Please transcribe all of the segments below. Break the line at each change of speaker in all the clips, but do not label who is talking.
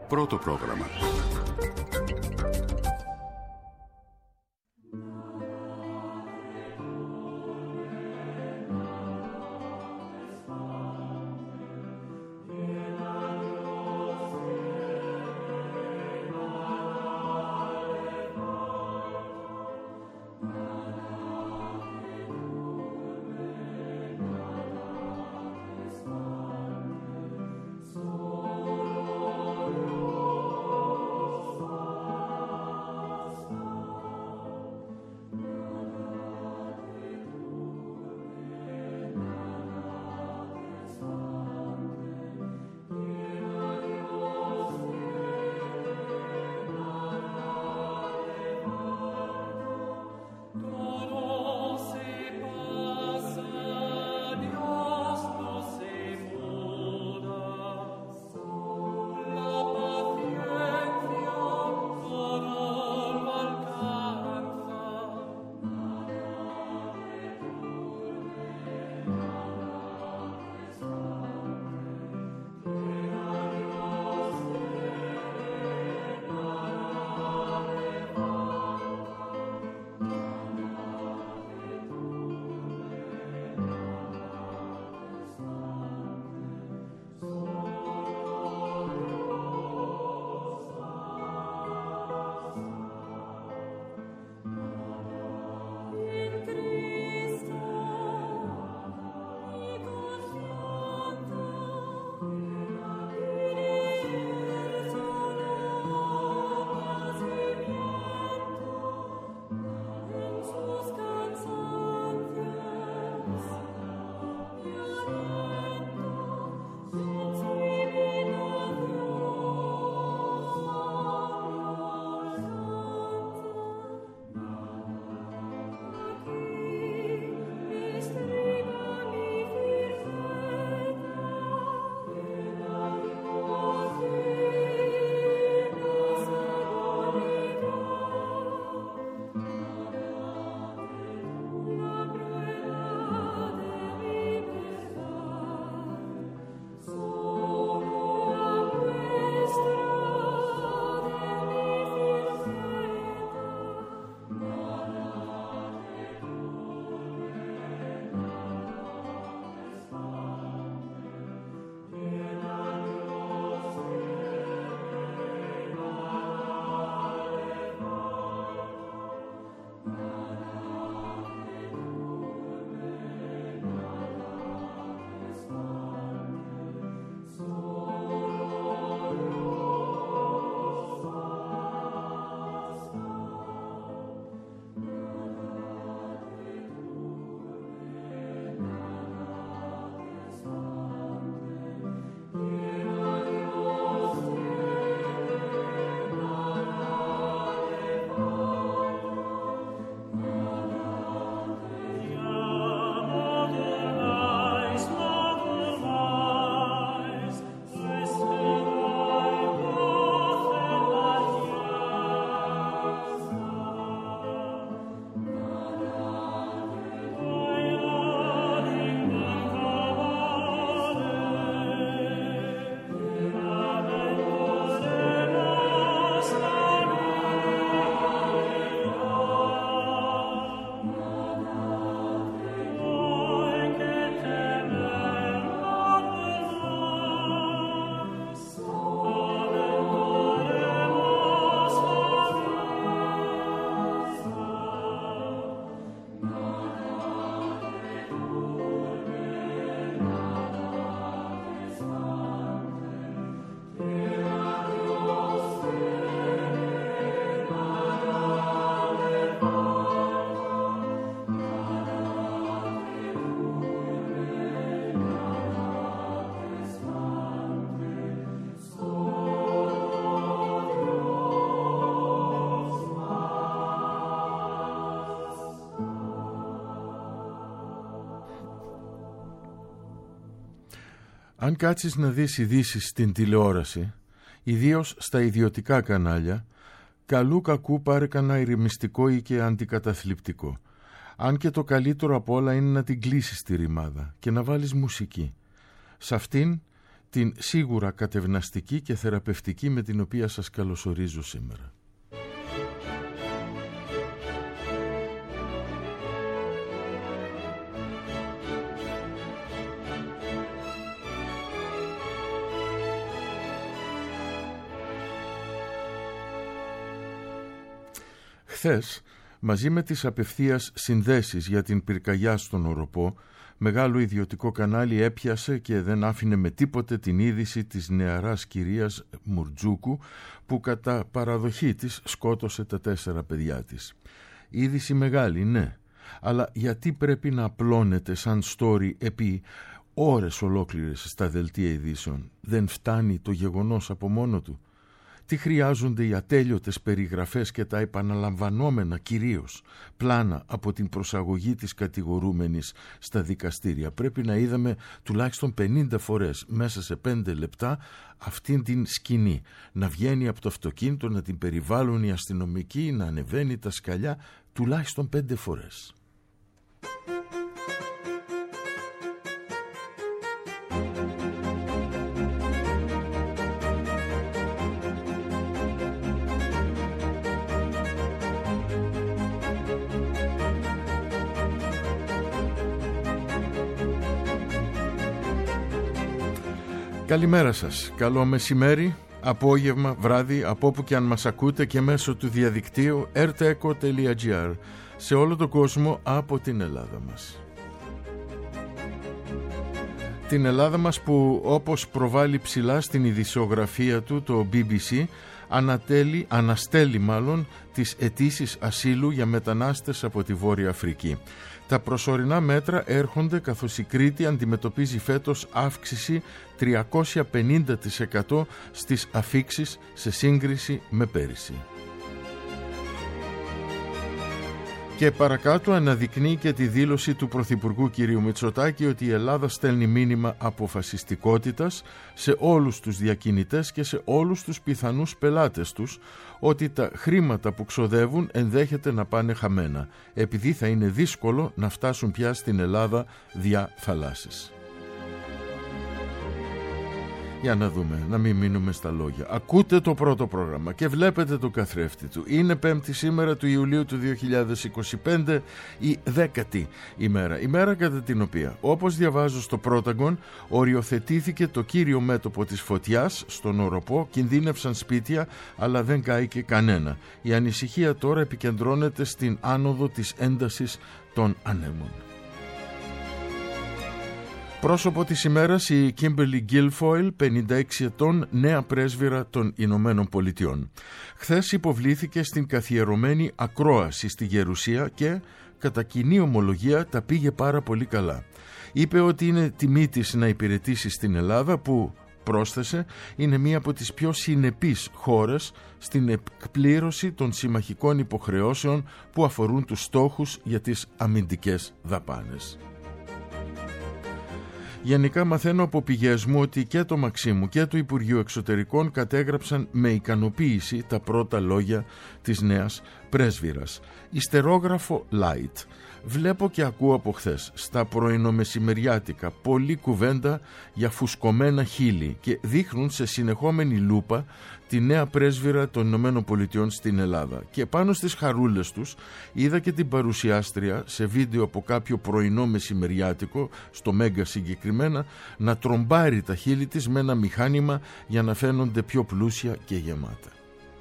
Πρώτο πρόγραμμα.
Αν κάτσεις να δεις ειδήσεις στην τηλεόραση, ιδίως στα ιδιωτικά κανάλια, καλού κακού πάρε κανένα ηρεμιστικό ή και αντικαταθλιπτικό. Αν και το καλύτερο απ' όλα είναι να την κλείσεις τη ρημάδα και να βάλεις μουσική. Σ' αυτήν την σίγουρα κατευναστική και θεραπευτική με την οποία σας καλωσορίζω σήμερα. Χθες, μαζί με τις απευθείας συνδέσεις για την πυρκαγιά στον Οροπό, μεγάλο ιδιωτικό κανάλι έπιασε και δεν άφηνε με τίποτε την είδηση της νεαράς κυρίας Μουρτζούκου που κατά παραδοχή της σκότωσε τα 4 παιδιά της. Είδηση μεγάλη, ναι, αλλά γιατί πρέπει να απλώνεται σαν story επί ώρες ολόκληρες στα δελτία ειδήσεων? Δεν φτάνει το γεγονός από μόνο του? Τι χρειάζονται οι ατέλειωτες περιγραφές και τα επαναλαμβανόμενα κυρίως πλάνα από την προσαγωγή της κατηγορούμενης στα δικαστήρια? Πρέπει να είδαμε τουλάχιστον 50 φορές μέσα σε 5 λεπτά αυτήν την σκηνή να βγαίνει από το αυτοκίνητο, να την περιβάλλουν οι αστυνομικοί, να ανεβαίνει τα σκαλιά, τουλάχιστον 5 φορές. Καλημέρα σας, καλό μεσημέρι, απόγευμα, βράδυ, από όπου και αν μας ακούτε και μέσω του διαδικτύου rteco.gr σε όλο τον κόσμο από την Ελλάδα μας. Την Ελλάδα μας που, όπως προβάλλει ψηλά στην ειδησιογραφία του το BBC, αναστέλει τις αιτήσεις ασύλου για μετανάστες από τη Βόρεια Αφρική. Τα προσωρινά μέτρα έρχονται καθώς η Κρήτη αντιμετωπίζει φέτος αύξηση 350% στις αφίξεις σε σύγκριση με πέρυσι. Και παρακάτω αναδεικνύει και τη δήλωση του Πρωθυπουργού κ. Μητσοτάκη ότι η Ελλάδα στέλνει μήνυμα αποφασιστικότητας σε όλους τους διακινητές και σε όλους τους πιθανούς πελάτες τους, ότι τα χρήματα που ξοδεύουν ενδέχεται να πάνε χαμένα, επειδή θα είναι δύσκολο να φτάσουν πια στην Ελλάδα δια θαλάσσης. Για να δούμε, να μην μείνουμε στα λόγια. Ακούτε το πρώτο πρόγραμμα και βλέπετε το καθρέφτη του. Είναι 5η σήμερα του Ιουλίου του 2025, η 10η ημέρα. Ημέρα κατά την οποία, όπως διαβάζω στο Πρόταγκον, οριοθετήθηκε το κύριο μέτωπο της φωτιάς στον Οροπό, κινδύνευσαν σπίτια, αλλά δεν κάηκε κανένα. Η ανησυχία τώρα επικεντρώνεται στην άνοδο της έντασης των ανέμων. Πρόσωπο της ημέρας η Κίμπερλι Γκίλφοιλ, 56 ετών, νέα πρέσβυρα των Ηνωμένων Πολιτειών. Χθες υποβλήθηκε στην καθιερωμένη ακρόαση στη Γερουσία και, κατά κοινή ομολογία, τα πήγε πάρα πολύ καλά. Είπε ότι είναι τιμή της να υπηρετήσει στην Ελλάδα που, πρόσθεσε, είναι μία από τις πιο συνεπείς χώρες στην εκπλήρωση των συμμαχικών υποχρεώσεων που αφορούν τους στόχους για τις αμυντικές δαπάνες. Γενικά μαθαίνω από πηγές μου ότι και το Μαξίμου και το Υπουργείο Εξωτερικών κατέγραψαν με ικανοποίηση τα πρώτα λόγια της νέας πρέσβυρας. Ιστερόγραφο light. Βλέπω και ακούω από χθες στα πρωινομεσημεριάτικα πολλή κουβέντα για φουσκωμένα χείλη και δείχνουν σε συνεχόμενη λούπα τη νέα πρέσβυρα των Ηνωμένων Πολιτειών στην Ελλάδα. Και πάνω στις χαρούλες τους είδα και την παρουσιάστρια σε βίντεο από κάποιο πρωινό μεσημεριάτικο, στο Μέγκα συγκεκριμένα, να τρομπάρει τα χείλη της με ένα μηχάνημα για να φαίνονται πιο πλούσια και γεμάτα.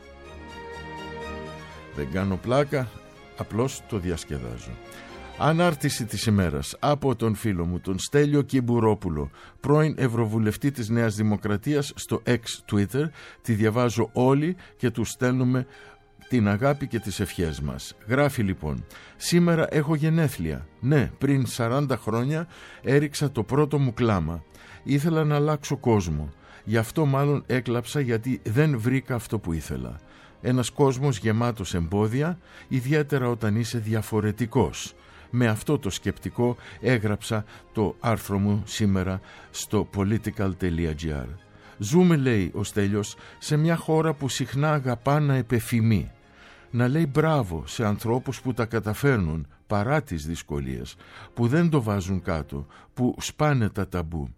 Δεν κάνω πλάκα, απλώς το διασκεδάζω. Ανάρτηση της ημέρας από τον φίλο μου, τον Στέλιο Κυμπουρόπουλο, πρώην Ευρωβουλευτή της Νέας Δημοκρατίας, στο X Twitter. Τη διαβάζω όλη και του στέλνουμε την αγάπη και τις ευχές μας. Γράφει λοιπόν: σήμερα έχω γενέθλια. Ναι, πριν 40 χρόνια έριξα το πρώτο μου κλάμα. Ήθελα να αλλάξω κόσμο. Γι' αυτό μάλλον έκλαψα, γιατί δεν βρήκα αυτό που ήθελα. Ένας κόσμος γεμάτος εμπόδια, ιδιαίτερα όταν είσαι διαφορετικός. Με αυτό το σκεπτικό έγραψα το άρθρο μου σήμερα στο political.gr. Ζούμε, λέει ο Στέλιος, σε μια χώρα που συχνά αγαπά να επεφημεί, να λέει μπράβο σε ανθρώπους που τα καταφέρνουν παρά τις δυσκολίες, που δεν το βάζουν κάτω, που σπάνε τα ταμπού.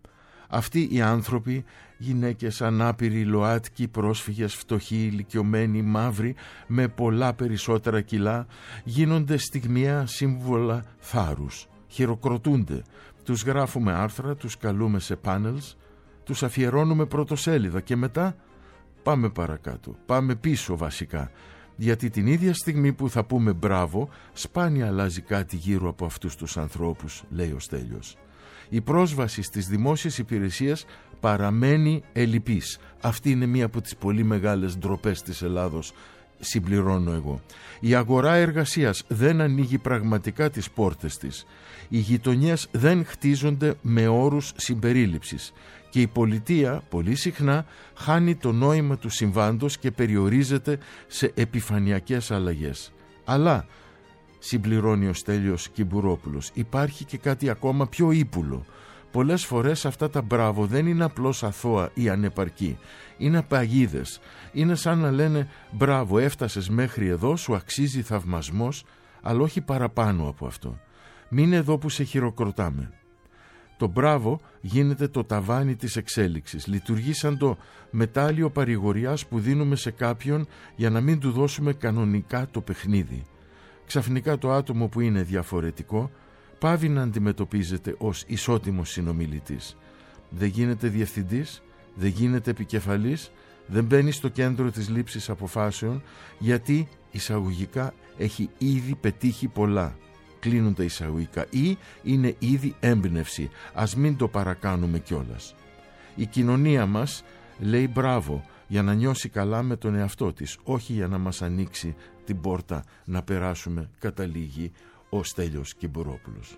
Αυτοί οι άνθρωποι, γυναίκες, ανάπηροι, ΛΟΑΤΚΙ, πρόσφυγες, φτωχοί, ηλικιωμένοι, μαύροι, με πολλά περισσότερα κιλά, γίνονται στιγμιαία σύμβολα θάρρους. Χειροκροτούνται. Τους γράφουμε άρθρα, τους καλούμε σε πάνελς, τους αφιερώνουμε πρωτοσέλιδα και μετά πάμε παρακάτω, πάμε πίσω βασικά. Γιατί την ίδια στιγμή που θα πούμε μπράβο, σπάνια αλλάζει κάτι γύρω από αυτούς τους ανθρώπους, λέει ο Στέλιος. Η πρόσβαση στις δημόσιες υπηρεσίες παραμένει ελλειπής. Αυτή είναι μία από τις πολύ μεγάλες ντροπές της Ελλάδος, συμπληρώνω εγώ. Η αγορά εργασίας δεν ανοίγει πραγματικά τις πόρτες της. Οι γειτονιές δεν χτίζονται με όρους συμπερίληψης. Και η πολιτεία πολύ συχνά χάνει το νόημα του συμβάντος και περιορίζεται σε επιφανειακές αλλαγές. Αλλά, συμπληρώνει ο Στέλιος Κυμπουρόπουλος, υπάρχει και κάτι ακόμα πιο ύπουλο. Πολλές φορές αυτά τα μπράβο δεν είναι απλώς αθώα ή ανεπαρκή. Είναι παγίδες. Είναι σαν να λένε μπράβο, έφτασες μέχρι εδώ, σου αξίζει θαυμασμός, αλλά όχι παραπάνω από αυτό. Μείνε εδώ που σε χειροκροτάμε. Το μπράβο γίνεται το ταβάνι της εξέλιξης. Λειτουργεί σαν το μετάλλιο παρηγοριάς που δίνουμε σε κάποιον για να μην του δώσουμε κανονικά το παιχνίδι. Ξαφνικά το άτομο που είναι διαφορετικό πάβει να αντιμετωπίζεται ως ισότιμος συνομιλητής. Δεν γίνεται διευθυντής, δεν γίνεται επικεφαλής, δεν μπαίνει στο κέντρο της λήψης αποφάσεων, γιατί εισαγωγικά έχει ήδη πετύχει πολλά. Κλείνουν τα εισαγωγικά, ή είναι ήδη έμπνευση. Ας μην το παρακάνουμε κιόλας. Η κοινωνία μας λέει μπράβο για να νιώσει καλά με τον εαυτό της, όχι για να μας ανοίξει την πόρτα να περάσουμε, καταλήγει ο Στέλιος Κυμπουρόπουλος.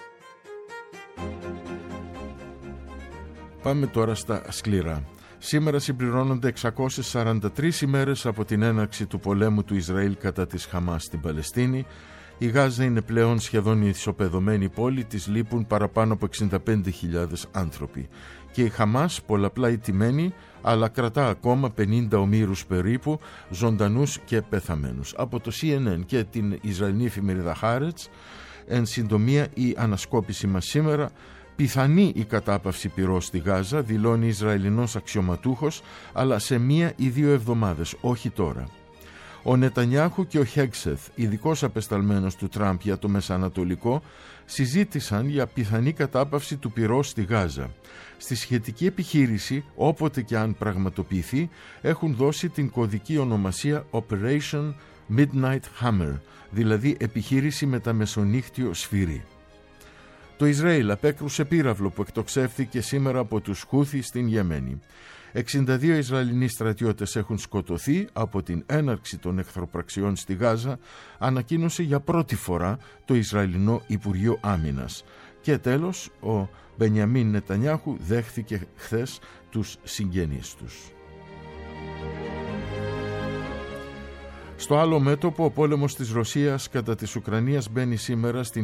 Πάμε τώρα στα σκληρά. Σήμερα συμπληρώνονται 643 ημέρες από την έναρξη του πολέμου του Ισραήλ κατά της Χαμάς στην Παλαιστίνη. Η Γάζα είναι πλέον σχεδόν ισοπεδωμένη πόλη, της λείπουν παραπάνω από 65.000 άνθρωποι. Και η Χαμάς, πολλαπλά ηττημένη, αλλά κρατά ακόμα 50 ομήρους περίπου, ζωντανούς και πεθαμένους. Από το CNN και την Ισραηλινή εφημερίδα Haaretz, εν συντομία η ανασκόπηση μας σήμερα, πιθανή η κατάπαυση πυρός στη Γάζα, δηλώνει Ισραηλινός αξιωματούχος, αλλά σε 1 ή 2 εβδομάδες, όχι τώρα. Ο Νετανιάχου και ο Χέγσεθ, ειδικός απεσταλμένος του Τραμπ για το Μεσανατολικό, συζήτησαν για πιθανή κατάπαυση του πυρός στη Γάζα. Στη σχετική επιχείρηση, όποτε και αν πραγματοποιηθεί, έχουν δώσει την κωδική ονομασία Operation Midnight Hammer, δηλαδή επιχείρηση με τα μεσονύχτιο σφυρί. Το Ισραήλ απέκρουσε πύραυλο που εκτοξεύθηκε σήμερα από τους Χούθι στην Ιεμένη. 62 Ισραηλινοί στρατιώτες έχουν σκοτωθεί από την έναρξη των εχθροπραξιών στη Γάζα, ανακοίνωσε για πρώτη φορά το Ισραηλινό Υπουργείο Άμυνας. Και τέλος, ο Μπενιαμίν Νετανιάχου δέχθηκε χθες τους συγγενείς τους. Στο άλλο μέτωπο, ο πόλεμος της Ρωσίας κατά της Ουκρανίας μπαίνει σήμερα στην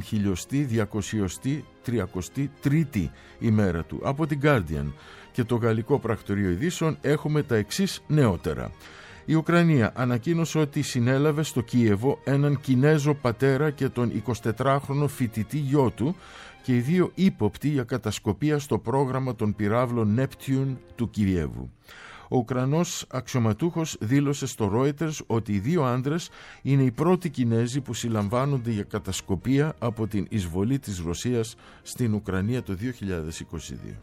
1233η ημέρα του. Από την Guardian και το Γαλλικό Πρακτορείο Ειδήσεων έχουμε τα εξής νεότερα. Η Ουκρανία ανακοίνωσε ότι συνέλαβε στο Κίεβο έναν Κινέζο πατέρα και τον 24χρονο φοιτητή γιο του και οι δύο ύποπτοι για κατασκοπία στο πρόγραμμα των πυράβλων Neptune του Κιέβου. Ο Ουκρανός αξιωματούχος δήλωσε στο Reuters ότι οι δύο άντρες είναι οι πρώτοι Κινέζοι που συλλαμβάνονται για κατασκοπία από την εισβολή της Ρωσίας στην Ουκρανία το 2022.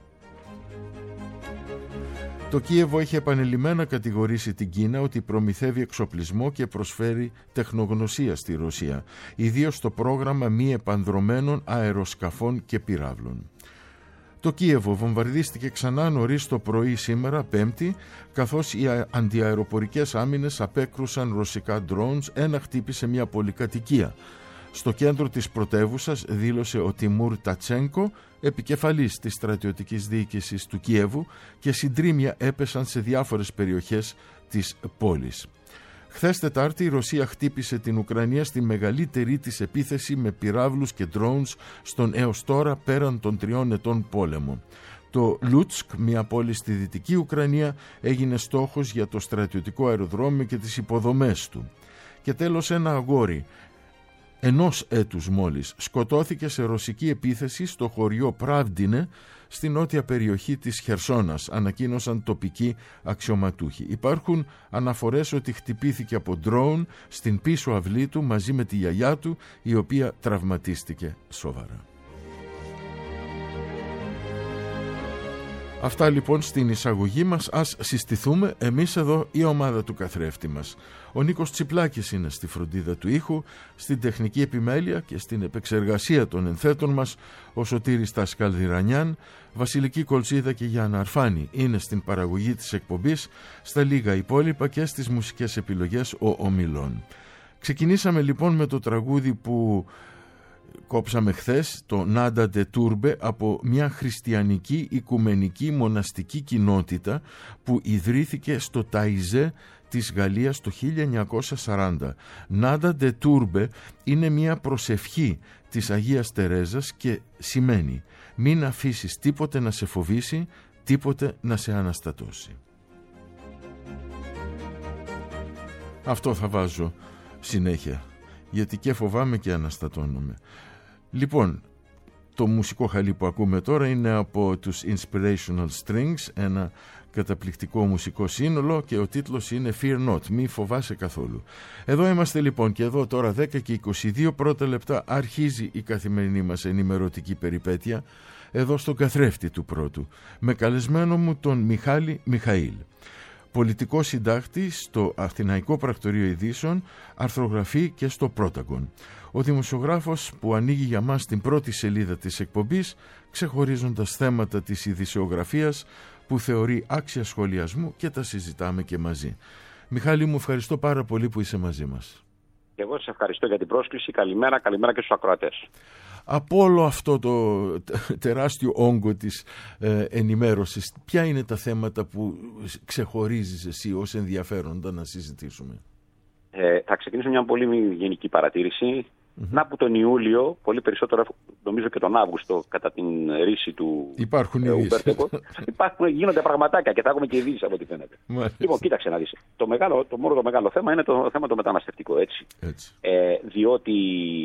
Το Κίεβο έχει επανειλημμένα κατηγορήσει την Κίνα ότι προμηθεύει εξοπλισμό και προσφέρει τεχνογνωσία στη Ρωσία, ιδίως στο πρόγραμμα μη επανδρωμένων αεροσκαφών και πυράβλων. Το Κίεβο βομβαρδίστηκε ξανά νωρίς το πρωί σήμερα, Πέμπτη, καθώς οι αντιαεροπορικές άμυνες απέκρουσαν ρωσικά drones, ένα χτύπησε μια πολυκατοικία. Στο κέντρο της πρωτεύουσας, δήλωσε ο Τιμούρ Τατσένκο, επικεφαλής της στρατιωτικής διοίκησης του Κιέβου, και συντρίμμια έπεσαν σε διάφορες περιοχές της πόλης. Χθες Τετάρτη η Ρωσία χτύπησε την Ουκρανία στη μεγαλύτερη της επίθεση με πυράβλους και drones στον έως τώρα πέραν των 3 ετών πόλεμο. Το Λούτσκ, μια πόλη στη δυτική Ουκρανία, έγινε στόχος για το στρατιωτικό αεροδρόμιο και τις υποδομές του. Και τέλος ένα αγόρι, ενός έτους μόλις, σκοτώθηκε σε ρωσική επίθεση στο χωριό Πράβντινε, στη νότια περιοχή της Χερσόνας, ανακοίνωσαν τοπικοί αξιωματούχοι. Υπάρχουν αναφορές ότι χτυπήθηκε από ντρόουν στην πίσω αυλή του μαζί με τη γιαγιά του, η οποία τραυματίστηκε σοβαρά. Αυτά λοιπόν στην εισαγωγή μας. Ας συστηθούμε εμείς εδώ, η ομάδα του καθρέφτη μας. Ο Νίκος Τσιπλάκης είναι στη φροντίδα του ήχου, στην τεχνική επιμέλεια και στην επεξεργασία των ενθέτων μας ο Σωτήρης Τασκαλδηρανιάν, Βασιλική Κολτσίδα και Γιάννα Αρφάνη είναι στην παραγωγή της εκπομπής, στα λίγα υπόλοιπα και στις μουσικές επιλογές ο Ομιλών. Ξεκινήσαμε λοιπόν με το τραγούδι που κόψαμε χθες, το Nada de Turbe, από μια χριστιανική οικουμενική μοναστική κοινότητα που ιδρύθηκε στο Ταϊζέ της Γαλλίας το 1940. Nada de Turbe είναι μια προσευχή της Αγίας Τερέζας και σημαίνει μην αφήσεις τίποτε να σε φοβήσει, τίποτε να σε αναστατώσει. Αυτό θα βάζω συνέχεια, γιατί και φοβάμαι και αναστατώνομαι. Λοιπόν, το μουσικό χαλί που ακούμε τώρα είναι από τους Inspirational Strings, ένα καταπληκτικό μουσικό σύνολο, και ο τίτλος είναι Fear Not, μη φοβάσαι καθόλου. Εδώ είμαστε λοιπόν, και εδώ τώρα 10 και 22 πρώτα λεπτά αρχίζει η καθημερινή μας ενημερωτική περιπέτεια, εδώ στον καθρέφτη του πρώτου, με καλεσμένο μου τον Μιχάλη Μιχαήλ. Πολιτικό συντάκτη στο Αθηναϊκό Πρακτορείο Ειδήσεων, αρθρογραφεί και στο Πρόταγκον. Ο δημοσιογράφος που ανοίγει για μας την πρώτη σελίδα της εκπομπής, ξεχωρίζοντας θέματα της ειδησεογραφίας που θεωρεί άξια σχολιασμού, και τα συζητάμε και μαζί. Μιχάλη μου, ευχαριστώ πάρα πολύ που είσαι μαζί μας.
Και εγώ σας ευχαριστώ για την πρόσκληση. Καλημέρα και στους ακροατές.
Από όλο αυτό το τεράστιο όγκο της ενημέρωσης, ποια είναι τα θέματα που ξεχωρίζεις εσύ ως ενδιαφέροντα να συζητήσουμε?
Θα ξεκινήσω μια πολύ γενική παρατήρηση. Να που τον Ιούλιο, πολύ περισσότερο νομίζω και τον Αύγουστο, κατά την ρίση του Ουμπέρτεκο, γίνονται πραγματάκια και θα έχουμε και ειδήσεις από ό,τι φαίνεται. Λοιπόν, κοίταξε να δεις. Το μεγάλο θέμα είναι το θέμα το μεταναστευτικό, έτσι. Διότι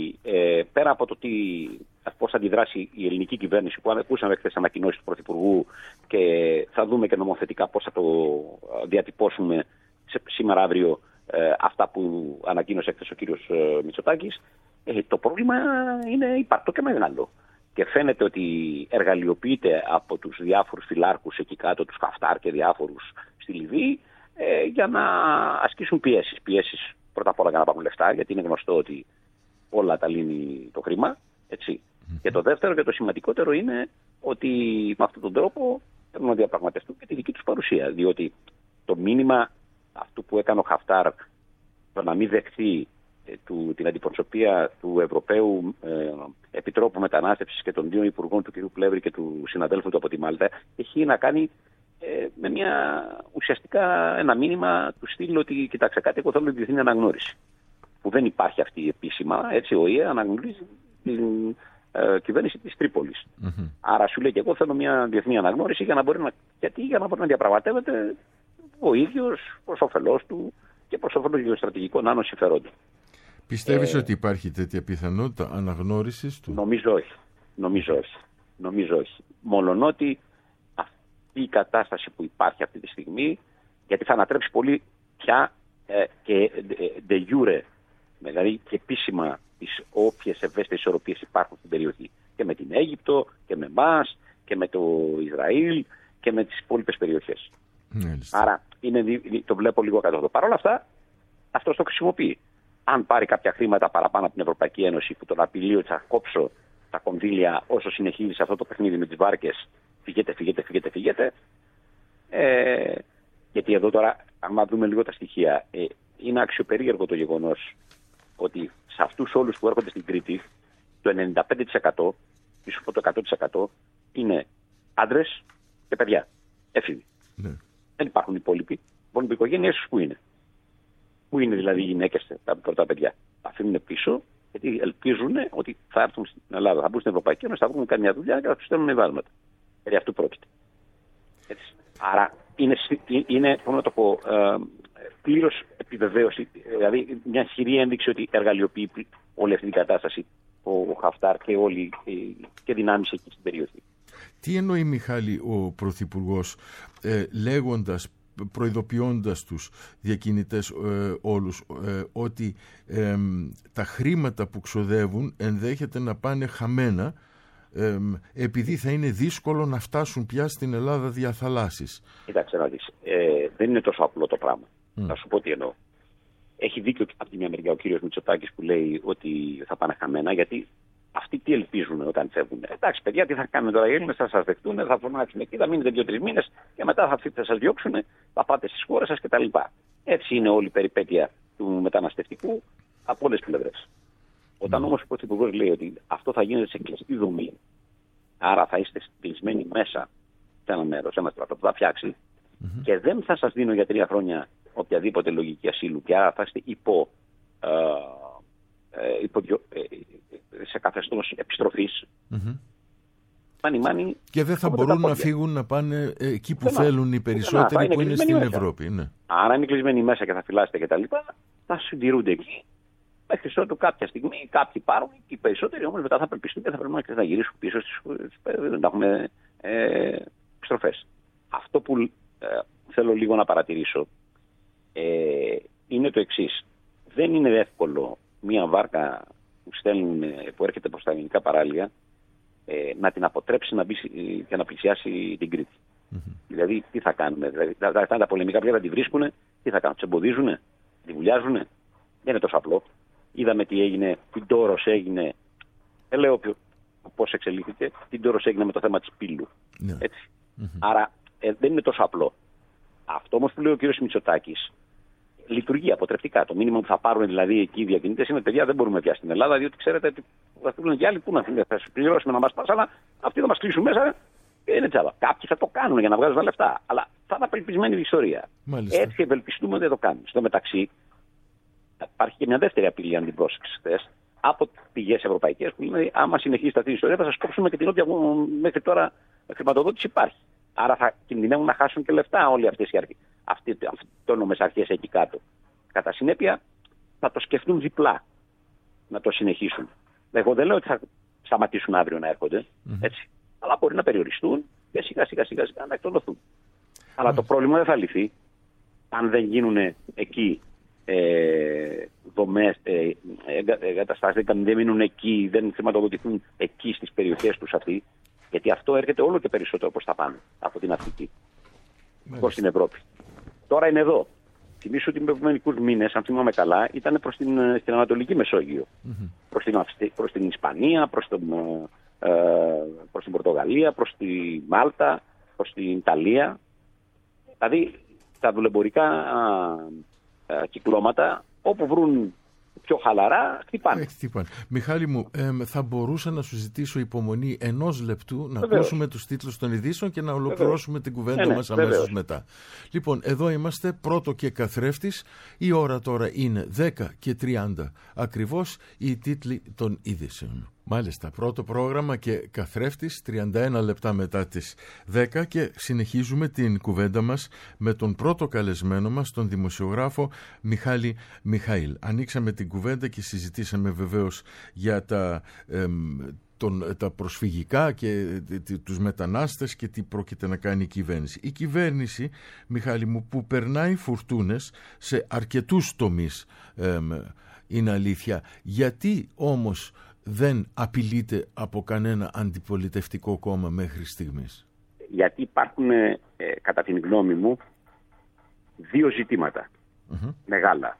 πέρα από το πώς θα αντιδράσει η ελληνική κυβέρνηση, που ακούσαμε χθες ανακοινώσεις του Πρωθυπουργού, και θα δούμε και νομοθετικά πώς θα το διατυπώσουμε σήμερα αύριο, αυτά που ανακοίνωσε χθες ο κύριος Μητσοτάκης, το πρόβλημα είναι υπαρκτό και μεγάλο. Και φαίνεται ότι εργαλειοποιείται από τους διάφορους φιλάρχους εκεί κάτω, τους Χαφτάρ και διάφορους στη Λιβύη, για να ασκήσουν πιέσεις. Πιέσεις πρώτα απ' όλα για να πάρουν λεφτά, γιατί είναι γνωστό ότι όλα τα λύνει το χρήμα. Έτσι. Και το δεύτερο και το σημαντικότερο είναι ότι με αυτόν τον τρόπο θέλουν να διαπραγματευτούν και τη δική τους παρουσία. Διότι το μήνυμα αυτού που έκανε ο Χαφτάρ, το να μην δεχθεί την αντιπροσωπεία του Ευρωπαίου Επιτρόπου Μετανάστευσης και των δύο υπουργών, του κ. Πλεύρη και του συναδέλφου του από τη Μάλτα, έχει να κάνει με ουσιαστικά ένα μήνυμα του στυλ ότι κοιτάξτε κάτι, εγώ θέλω διεθνή αναγνώριση. Που δεν υπάρχει αυτή επίσημα, έτσι ο ΙΕ αναγνωρίζει την κυβέρνηση της Τρίπολης. Άρα σου λέει και εγώ θέλω μια διεθνή αναγνώριση για να μπορεί να διαπραγματεύεται ο ίδιος προς όφελός του και προς όφελος γεωστρατηγικών άνω συμφερόντων.
Πιστεύεις ότι υπάρχει τέτοια πιθανότητα αναγνώρισης του?
Νομίζω όχι. Μολονότι αυτή η κατάσταση που υπάρχει αυτή τη στιγμή, γιατί θα ανατρέψει πολύ πια και de jure, δηλαδή και επίσημα τις όποιες ευαίσθητες ισορροπίες υπάρχουν στην περιοχή. Και με την Αίγυπτο και με εμάς και με το Ισραήλ και με τις υπόλοιπες περιοχές. Άρα το βλέπω λίγο κάτω. Παρ' όλα αυτά, αυτός το χρησιμοποιεί. Αν πάρει κάποια χρήματα παραπάνω από την Ευρωπαϊκή Ένωση, που τον απειλεί ότι θα κόψω τα κονδύλια όσο συνεχίζει αυτό το παιχνίδι με τις βάρκες, φυγέτε. Γιατί εδώ τώρα, αν δούμε λίγο τα στοιχεία, είναι αξιοπερίεργο το γεγονός ότι σε αυτούς όλους που έρχονται στην Κρήτη, το 95%, πίσω από το 100%, είναι άντρες και παιδιά, έφηβοι. Ναι. Δεν υπάρχουν υπόλοιποι. Οι υπόλοιποι οικογένειες που είναι. Πού είναι δηλαδή οι γυναίκες, τα πρώτα παιδιά? Τα αφήνουν πίσω, γιατί ελπίζουν ότι θα έρθουν στην Ελλάδα, θα μπουν στην Ευρωπαϊκή Ένωση, θα βρουν κάνει μια δουλειά και θα τους στέλνουν εμβάσματα. Περί αυτού πρόκειται. Έτσι. Άρα είναι πλήρως επιβεβαίωση, δηλαδή μια ισχυρή ένδειξη ότι εργαλειοποιεί όλη αυτή την κατάσταση ο Χαφτάρ και όλοι και δυνάμεις εκεί στην περιοχή.
Τι εννοεί, Μιχάλη, ο Πρωθυπουργός λέγοντας, προειδοποιώντας τους διακινητές όλους ότι τα χρήματα που ξοδεύουν ενδέχεται να πάνε χαμένα επειδή θα είναι δύσκολο να φτάσουν πια στην Ελλάδα δια θαλάσσης?
Κοίταξε να δεις, δεν είναι τόσο απλό το πράγμα. Θα σου πω τι εννοώ. Έχει δίκιο από τη μια μεριά ο κύριος Μητσοτάκης που λέει ότι θα πάνε χαμένα, γιατί αυτοί τι ελπίζουν όταν φεύγουν? Εντάξει, παιδιά, τι θα κάνουν τώρα οι Έλληνες? Θα σας δεχτούν, θα φωνάξουν εκεί, θα μείνετε 2-3 μήνες και μετά θα σας διώξουν, θα πάτε στις χώρες σας κτλ. Έτσι είναι όλη η περιπέτεια του μεταναστευτικού από όλες τις πλευρές. Όταν όμως ο Πρωθυπουργός λέει ότι αυτό θα γίνεται σε κλειστή δομή, άρα θα είστε κλεισμένοι μέσα σε ένα μέρος, σε ένα στρατό που θα φτιάξει, και δεν θα σας δίνω για 3 χρόνια οποιαδήποτε λογική ασύλου, και άρα θα είστε σε καθεστώς επιστροφής.
Και δεν θα μπορούν να φύγουν να πάνε εκεί που θέλουν οι περισσότεροι, που είναι στην Ευρώπη. Ναι.
Άρα είναι κλεισμένοι μέσα και θα φυλάσσετε κτλ. Θα συντηρούνται εκεί. Μέχρι ότου κάποια στιγμή κάποιοι πάρουν και οι περισσότεροι όμως μετά θα απελπιστούν και θα πρέπει να γυρίσουν πίσω στις χώρες. Δεν έχουμε επιστροφές. Αυτό που θέλω λίγο να παρατηρήσω είναι το εξής. Δεν είναι εύκολο μια βάρκα που έρχεται προς τα ελληνικά παράλια να την αποτρέψει να μπει και να πλησιάσει την Κρήτη. Δηλαδή, τι θα κάνουμε? Δηλαδή, τα πολεμικά πλοία τη βρίσκουν, τι θα κάνουν? Τους εμποδίζουν, τη βουλιάζουν? Δεν είναι τόσο απλό. Είδαμε τι έγινε, την Τόρος έγινε. Δεν λέω πώς εξελίχθηκε, την Τόρος έγινε με το θέμα της Πύλου. Έτσι. Άρα δεν είναι τόσο απλό. Αυτό όμως που λέει ο κ. Μητσοτάκης λειτουργεί αποτρεπτικά. Το μήνυμα που θα πάρουν δηλαδή εκεί οι διακινητές είναι: παιδιά, δεν μπορούμε πια στην Ελλάδα, διότι ξέρετε ότι θα στείλουν και άλλοι που να φύγουν. Θα σου πληρώσουμε να μας πας, αλλά αυτοί θα μας κλείσουν μέσα και είναι τσάβα. Κάποιοι θα το κάνουν για να βγάζουν τα λεφτά, αλλά θα είναι απελπισμένη η ιστορία.
Μάλιστα.
Έτσι ευελπιστούμε ότι δεν το κάνουν. Στο μεταξύ, υπάρχει και μια δεύτερη απειλή, αν την πρόσεξες χθες, από πηγές ευρωπαϊκές που λένε: άμα συνεχίσετε αυτή η ιστορία, θα σας κόψουμε και την όποια μέχρι τώρα χρηματοδότηση υπάρχει. Άρα θα κινδυνεύουν να χάσουν και λεφτά όλοι αυτές οι αρχές. Αυτόνομες αρχές εκεί κάτω. Κατά συνέπεια, θα το σκεφτούν διπλά να το συνεχίσουν. Εγώ δεν λέω ότι θα σταματήσουν αύριο να έρχονται, έτσι. Αλλά μπορεί να περιοριστούν και σιγά σιγά να εκτονωθούν. Αλλά το πρόβλημα δεν θα λυθεί αν δεν γίνουν εκεί δομές, εγκαταστάσεις, δεν μείνουν εκεί, δεν χρηματοδοτηθούν εκεί στις περιοχές τους αυτοί. Γιατί αυτό έρχεται όλο και περισσότερο προς τα πάνω από την Αφρική προς την Ευρώπη. Τώρα είναι εδώ. Θυμίσω ότι με μερικούς μήνες, αν θυμάμαι καλά, ήταν στην Ανατολική Μεσόγειο. Προς την Ισπανία, προς την Πορτογαλία, προς τη Μάλτα, προς την Ιταλία. Δηλαδή τα δουλεμπορικά κυκλώματα όπου βρουν πιο χαλαρά χτυπάνε.
Μιχάλη μου, θα μπορούσα να σου ζητήσω υπομονή 1 λεπτού να ακούσουμε τους τίτλους των ειδήσεων και να ολοκληρώσουμε την κουβέντα μας αμέσως μετά. Λοιπόν, εδώ είμαστε, πρώτο και καθρέφτης. Η ώρα τώρα είναι 10:30 ακριβώς, οι τίτλοι των ειδήσεων. Μάλιστα, πρώτο πρόγραμμα και καθρέφτης, 31 λεπτά μετά τις 10, και συνεχίζουμε την κουβέντα μας με τον πρώτο καλεσμένο μας, τον δημοσιογράφο Μιχάλη Μιχαήλ. Ανοίξαμε την κουβέντα και συζητήσαμε βεβαίως για τα προσφυγικά και τους μετανάστες και τι πρόκειται να κάνει η κυβέρνηση. Η κυβέρνηση, Μιχάλη μου, που περνάει φουρτούνες σε αρκετούς τομείς, είναι αλήθεια. Γιατί όμως δεν απειλείται από κανένα αντιπολιτευτικό κόμμα μέχρι στιγμής?
Γιατί υπάρχουν, κατά την γνώμη μου, 2 ζητήματα μεγάλα.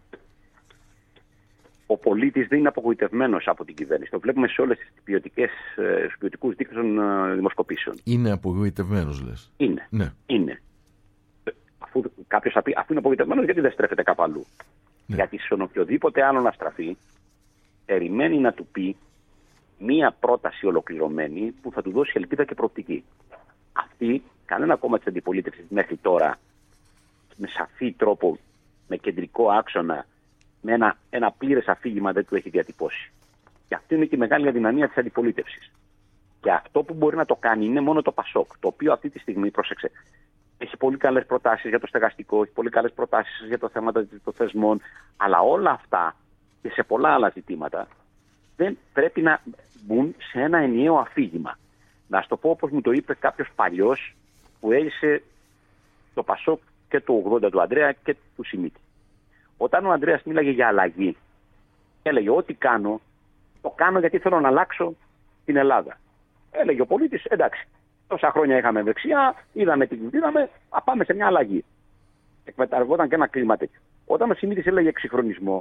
Ο πολίτης δεν είναι απογοητευμένος από την κυβέρνηση. Το βλέπουμε σε όλες τις ποιοτικούς δείκτες των δημοσκοπήσεων.
Είναι απογοητευμένος, λες?
Είναι.
Ναι.
Είναι. Αφού κάποιος θα πει, αφού είναι απογοητευμένος, γιατί δεν στρέφεται κάπου αλλού? Ναι. Γιατί στον οποιοδήποτε άλλο να στραφεί, περιμένει να του πει μία πρόταση ολοκληρωμένη που θα του δώσει ελπίδα και προοπτική. Αυτή, κανένα κόμμα της αντιπολίτευσης μέχρι τώρα, με σαφή τρόπο, με κεντρικό άξονα, με ένα πλήρες αφήγημα δεν του έχει διατυπώσει. Και αυτή είναι και η μεγάλη αδυναμία της αντιπολίτευσης. Και αυτό που μπορεί να το κάνει είναι μόνο το ΠΑΣΟΚ, το οποίο αυτή τη στιγμή, πρόσεξε, έχει πολύ καλές προτάσεις για το στεγαστικό, έχει πολύ καλές προτάσεις για το θέμα των θεσμών, αλλά όλα αυτά και σε πολλά άλλα ζητήματα δεν πρέπει να μπουν σε ένα ενιαίο αφήγημα. Να σου το πω όπως μου το είπε κάποιος παλιός που έζησε το Πασόκ και το 80 του Ανδρέα και του Σιμίτη. Όταν ο Ανδρέας μίλαγε για αλλαγή, έλεγε ό,τι κάνω, το κάνω γιατί θέλω να αλλάξω την Ελλάδα. Έλεγε ο πολίτης, εντάξει, τόσα χρόνια είχαμε δεξιά, είδαμε τι είδαμε, πάμε σε μια αλλαγή. Εκμεταλλευόταν και ένα κλίμα τέτοιο. Όταν ο Σιμίτης έλεγε εξυγχρονισμό,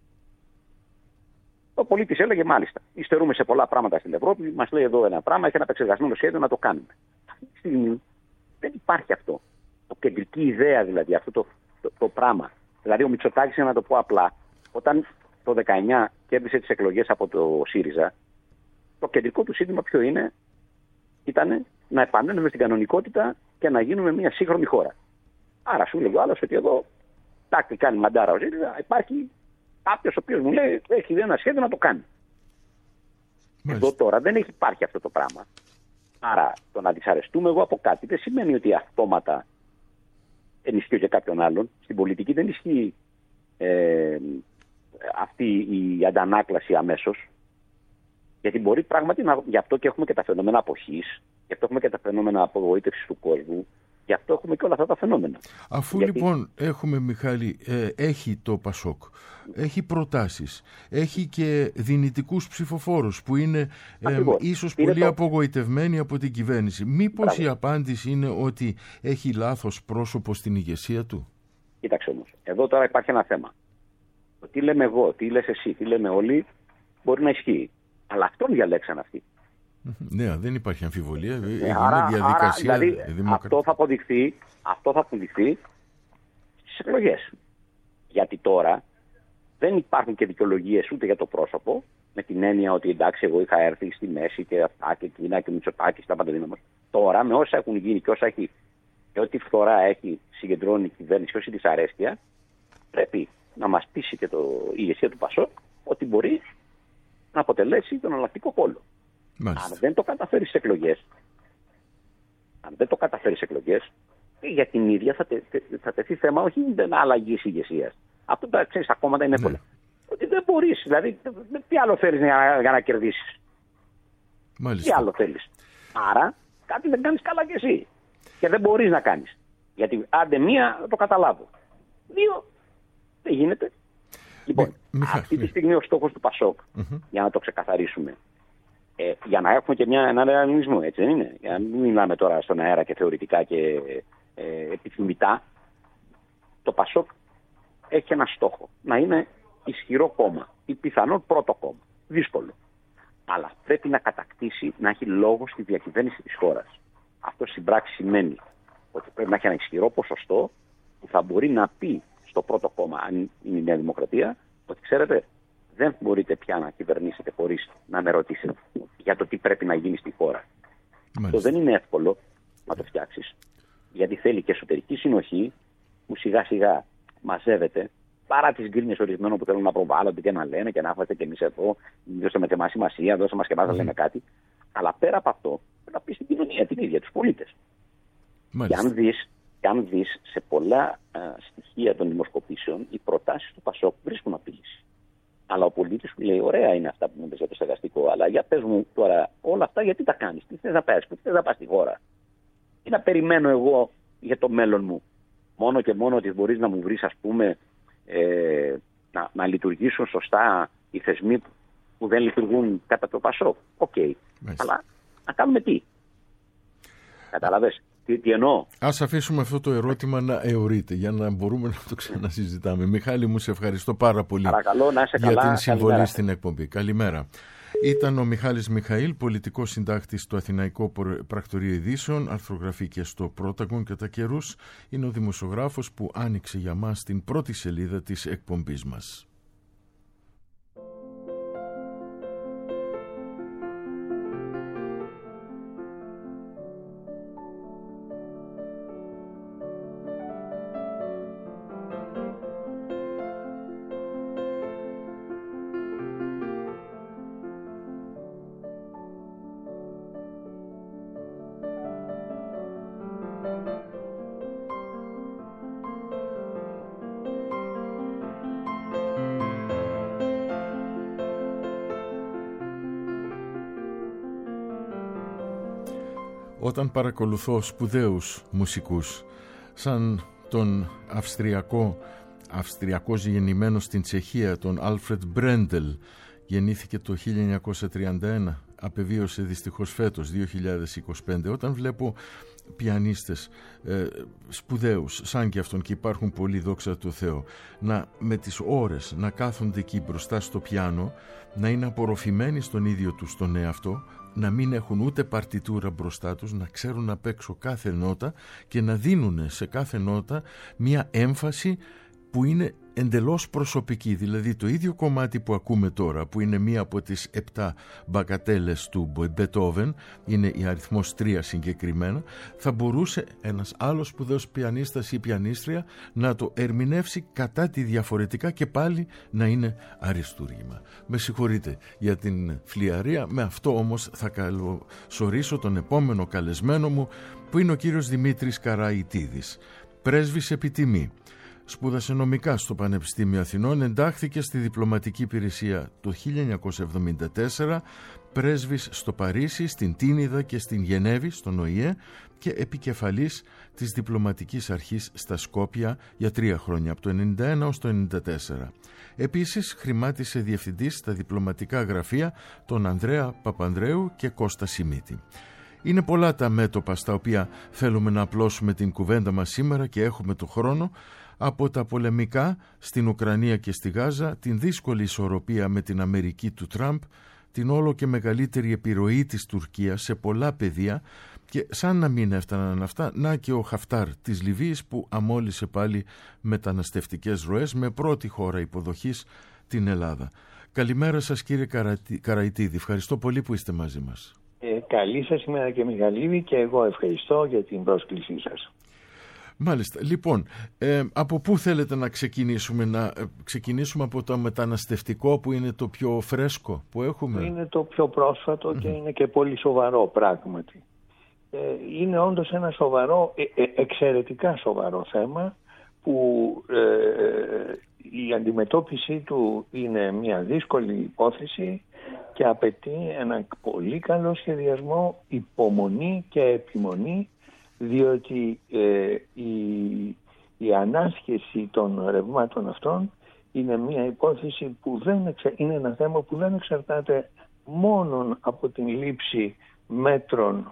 ο πολίτης έλεγε μάλιστα, υστερούμε σε πολλά πράγματα στην Ευρώπη, μας λέει εδώ ένα πράγμα, έχει ένα επεξεργασμένο σχέδιο να το κάνουμε. Αυτή τη στιγμή δεν υπάρχει αυτό. Το κεντρική ιδέα δηλαδή, αυτό το πράγμα. Δηλαδή ο Μητσοτάκης, για να το πω απλά, όταν το 19 κέρδισε τις εκλογές από το ΣΥΡΙΖΑ, το κεντρικό του σύνθημα ποιο ήταν να επανέλθουμε στην κανονικότητα και να γίνουμε μια σύγχρονη χώρα. Άρα σου λέει ο άλλος ότι εδώ, τάκτη κάνει μαντάρα ο ΣΥΡΙΖΑ, υπάρχει κάποιος ο οποίος μου λέει έχει ένα σχέδιο να το κάνει. Εδώ τώρα δεν έχει υπάρχει αυτό το πράγμα. Άρα το να δυσαρεστούμε εγώ από κάτι δεν σημαίνει ότι αυτόματα ενισχύω και κάποιον άλλον. Στην πολιτική δεν ισχύει αυτή η αντανάκλαση αμέσως. Γιατί μπορεί πράγματι γι' αυτό και έχουμε και τα φαινόμενα αποχής, γι' αυτό έχουμε και τα φαινόμενα απογοήτευσης του κόσμου, γι' αυτό έχουμε και όλα αυτά τα φαινόμενα.
Αφού λοιπόν έχουμε, Μιχάλη, έχει το Πασόκ, έχει προτάσεις, έχει και δυνητικούς ψηφοφόρους που είναι ίσως πολύ απογοητευμένοι από την κυβέρνηση. Μήπως η απάντηση είναι ότι έχει λάθος πρόσωπο στην ηγεσία του?
Κοίταξε όμως, εδώ τώρα υπάρχει ένα θέμα. Τι λέμε εγώ, τι λες εσύ, τι λέμε όλοι, μπορεί να ισχύει. Αλλά αυτόν διαλέξαν αυτοί.
Ναι, δεν υπάρχει αμφιβολία. Είναι διαδικασία.
Άρα, δηλαδή, αυτό θα αποδειχθεί στις εκλογές. Γιατί τώρα δεν υπάρχουν και δικαιολογίες ούτε για το πρόσωπο, με την έννοια ότι εντάξει, εγώ είχα έρθει στη μέση και αυτά και εκείνα και Μητσοτάκης, τα παντοδύναμα. Τώρα, με όσα έχουν γίνει και όσα έχει, και ό,τι φθορά έχει συγκεντρώνει η κυβέρνηση και όση δυσαρέσκεια, πρέπει να μας πείσει και η ηγεσία του Πασόκ ότι μπορεί να αποτελέσει τον εναλλακτικό πόλο.
Μάλιστα.
Αν δεν το καταφέρει στις εκλογές, για την ίδια θα τεθεί θέμα όχι αλλαγής ηγεσίας. Αυτό τα ξέρεις, τα κόμματα είναι εύκολα. Ότι δεν μπορείς, δηλαδή, τι άλλο θέλεις για να κερδίσεις.
Μάλιστα.
Τι άλλο θέλεις. Άρα κάτι δεν κάνεις καλά κι εσύ. Και δεν μπορείς να κάνεις. Γιατί άντε μία θα το καταλάβω. Δύο δεν γίνεται. Λοιπόν, αυτή τη στιγμή ο στόχος του Πασόκ, για να το ξεκαθαρίσουμε, για να έχουμε και έναν ρεαλισμό, έτσι δεν είναι? Για να μην μιλάμε τώρα στον αέρα και θεωρητικά και επιθυμητά, το Πασόκ έχει ένα στόχο. Να είναι ισχυρό κόμμα ή πιθανόν πρώτο κόμμα. Δύσκολο. Αλλά πρέπει να κατακτήσει, να έχει λόγο στη διακυβέρνηση της χώρας. Αυτό στην πράξη σημαίνει ότι πρέπει να έχει ένα ισχυρό ποσοστό που θα μπορεί να πει στο πρώτο κόμμα, αν είναι η Νέα Δημοκρατία, ότι ξέρετε, δεν μπορείτε πια να κυβερνήσετε χωρίς να με ρωτήσετε για το τι πρέπει να γίνει στη χώρα. Αυτό δεν είναι εύκολο να το φτιάξεις, γιατί θέλει και εσωτερική συνοχή που σιγά σιγά μαζεύεται, παρά τις γκρίνιες ορισμένων που θέλουν να προβάλλονται και να λένε και να έρχονται και εμείς εδώ, δώστε και εμάς σημασία, δώστε μας και εμάς να λέμε κάτι. Αλλά πέρα από αυτό, πρέπει να πει στην κοινωνία την ίδια, τους πολίτες. Και αν δεις σε πολλά στοιχεία των δημοσκοπήσεων, οι προτάσεις του Πασόκ βρίσκουν απειλήση. Αλλά ο πολίτης σου λέει: ωραία είναι αυτά που μου πες για το στεγαστικό, αλλά για πες μου τώρα όλα αυτά γιατί τα κάνεις, τι θες να πας, πού θες να πας στη χώρα. Τι να περιμένω εγώ για το μέλλον μου, μόνο και μόνο ότι μπορείς να μου βρεις, ας πούμε, να λειτουργήσουν σωστά οι θεσμοί που δεν λειτουργούν κατά το Πασόκ. Οκ. Αλλά να κάνουμε τι. Καταλαβες. Τι εννοώ.
Ας αφήσουμε αυτό το ερώτημα να αιωρείται για να μπορούμε να το ξανασυζητάμε. Μιχάλη μου, σε ευχαριστώ πάρα πολύ.
Παρακαλώ, να είσαι
για
καλά.
την συμβολή στην εκπομπή. Καλημέρα. Ήταν ο Μιχάλης Μιχαήλ, πολιτικός συντάκτης στο Αθηναϊκό Πρακτορείο Ειδήσεων, αρθρογραφεί και στο Πρόταγον κατά καιρούς. Είναι ο δημοσιογράφος που άνοιξε για μας την πρώτη σελίδα της εκπομπής μας. όταν παρακολουθώ σπουδαίους μουσικούς σαν τον Αυστριακός γεννημένο στην Τσεχία, τον Άλφρεντ Μπρέντελ, γεννήθηκε το 1931, απεβίωσε δυστυχώς φέτος 2025. Όταν βλέπω πιανίστες σπουδαίους σαν και αυτόν, και υπάρχουν πολλοί, δόξα τω Θεώ, με τις ώρες να κάθονται εκεί μπροστά στο πιάνο, να είναι απορροφημένοι στον ίδιο τους τον εαυτό, να μην έχουν ούτε παρτιτούρα μπροστά τους, να ξέρουν απ' έξω κάθε νότα και να δίνουν σε κάθε νότα μία έμφαση που είναι εντελώς προσωπική. Δηλαδή το ίδιο κομμάτι που ακούμε τώρα, που είναι μία από τις 7 μπακατέλες του Μπετόβεν, είναι η αριθμός 3 συγκεκριμένα, θα μπορούσε ένας άλλος σπουδαίος πιανίστας ή πιανίστρια να το ερμηνεύσει κατά τη διαφορετικά και πάλι να είναι αριστούργημα. Με συγχωρείτε για την φλιαρία, με αυτό όμως θα καλωσορίσω τον επόμενο καλεσμένο μου, που είναι ο κύριος Δημήτρης Καραϊτίδης, πρέσβης επιτιμή. Σπούδασε νομικά στο Πανεπιστήμιο Αθηνών, εντάχθηκε στη διπλωματική υπηρεσία το 1974, πρέσβης στο Παρίσι, στην Τίνιδα και στην Γενέβη, στον ΟΗΕ, και επικεφαλής της διπλωματικής αρχής στα Σκόπια για 3 χρόνια, από το 1991 ως το 1994. Επίσης χρημάτισε διευθυντής στα διπλωματικά γραφεία των Ανδρέα Παπανδρέου και Κώστα Σιμίτη. Είναι πολλά τα μέτωπα στα οποία θέλουμε να απλώσουμε την κουβέντα μας σήμερα και έχουμε το χρόνο, από τα πολεμικά στην Ουκρανία και στη Γάζα, την δύσκολη ισορροπία με την Αμερική του Τραμπ, την όλο και μεγαλύτερη επιρροή της Τουρκίας σε πολλά πεδία, και σαν να μην έφταναν αυτά, να και ο Χαφτάρ της Λιβύης που αμόλυσε πάλι μεταναστευτικές ροές, με πρώτη χώρα υποδοχής την Ελλάδα. Καλημέρα σας κύριε Καραϊτίδη, ευχαριστώ πολύ που είστε μαζί μας.
Καλή σας ημέρα και Μιχαλίδη, και εγώ ευχαριστώ για την πρόσκλησή σας.
Μάλιστα. Λοιπόν, από πού θέλετε να ξεκινήσουμε? Να ξεκινήσουμε από το μεταναστευτικό, που είναι το πιο φρέσκο που έχουμε.
Είναι το πιο πρόσφατο και είναι και πολύ σοβαρό πράγματι. Είναι όντως ένα σοβαρό, εξαιρετικά σοβαρό θέμα, που η αντιμετώπιση του είναι μια δύσκολη υπόθεση και απαιτεί ένα πολύ καλό σχεδιασμό, υπομονή και επιμονή, διότι η ανάσχεση των ρευμάτων αυτών είναι μια υπόθεση που είναι ένα θέμα που δεν εξαρτάται μόνο από την λήψη μέτρων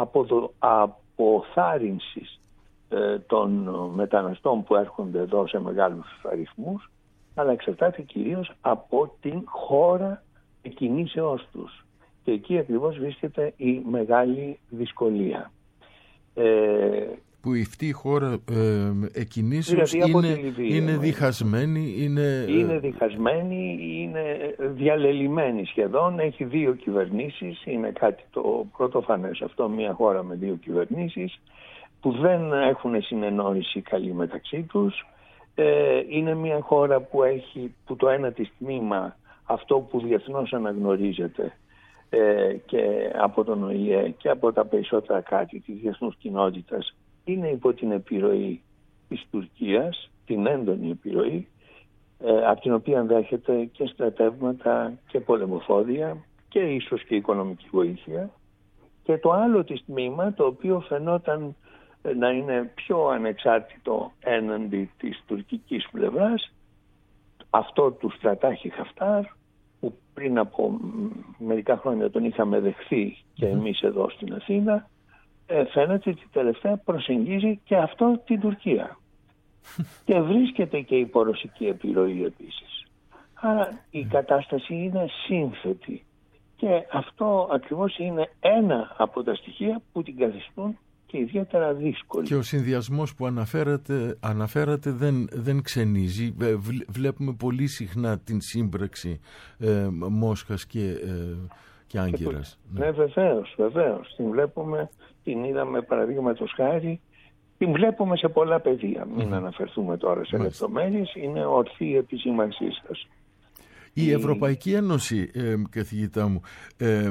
αποθάρρυνσης των μεταναστών που έρχονται εδώ σε μεγάλους αριθμούς, αλλά εξαρτάται κυρίως από την χώρα εκκινήσεώς τους. Και εκεί ακριβώς βρίσκεται η μεγάλη δυσκολία.
Που αυτή η χώρα εκκινήσεως είναι διχασμένη,
είναι διχασμένη, είναι διαλελειμμένη σχεδόν, έχει 2 κυβερνήσεις, είναι κάτι το πρωτοφανές αυτό, μια χώρα με 2 κυβερνήσεις που δεν έχουν συνεννόηση καλή μεταξύ τους. Είναι μια χώρα που το ένα της τμήμα, αυτό που διεθνώς αναγνωρίζεται και από τον ΟΗΕ και από τα περισσότερα κράτη της διεθνούς κοινότητας, είναι υπό την επιρροή της Τουρκίας, την έντονη επιρροή, από την οποία δέχεται και στρατεύματα και πολεμοφόδια και ίσως και οικονομική βοήθεια. Και το άλλο της τμήμα, το οποίο φαινόταν να είναι πιο ανεξάρτητο έναντι της τουρκικής πλευράς, αυτό του στρατάρχη Χαφτάρ, που πριν από μερικά χρόνια τον είχαμε δεχθεί και εμείς εδώ στην Αθήνα, φαίνεται ότι τελευταία προσεγγίζει και αυτό την Τουρκία. Και βρίσκεται και η υπορωσική επιρροή επίσης. Άρα η κατάσταση είναι σύνθετη. Και αυτό ακριβώς είναι ένα από τα στοιχεία που την καθιστούν και ιδιαίτερα δύσκολη.
Και ο συνδυασμός που αναφέρατε δεν ξενίζει. Βλέπουμε πολύ συχνά την σύμπραξη Μόσχας και Άγκυρας.
Ναι, βεβαίως. Την βλέπουμε, την είδαμε παραδείγματος χάρη, την βλέπουμε σε πολλά πεδία. Μην αναφερθούμε τώρα σε λεπτομέρειες, είναι ορθή η επισήμανσή σας.
Η Ευρωπαϊκή Ένωση, καθηγητά μου,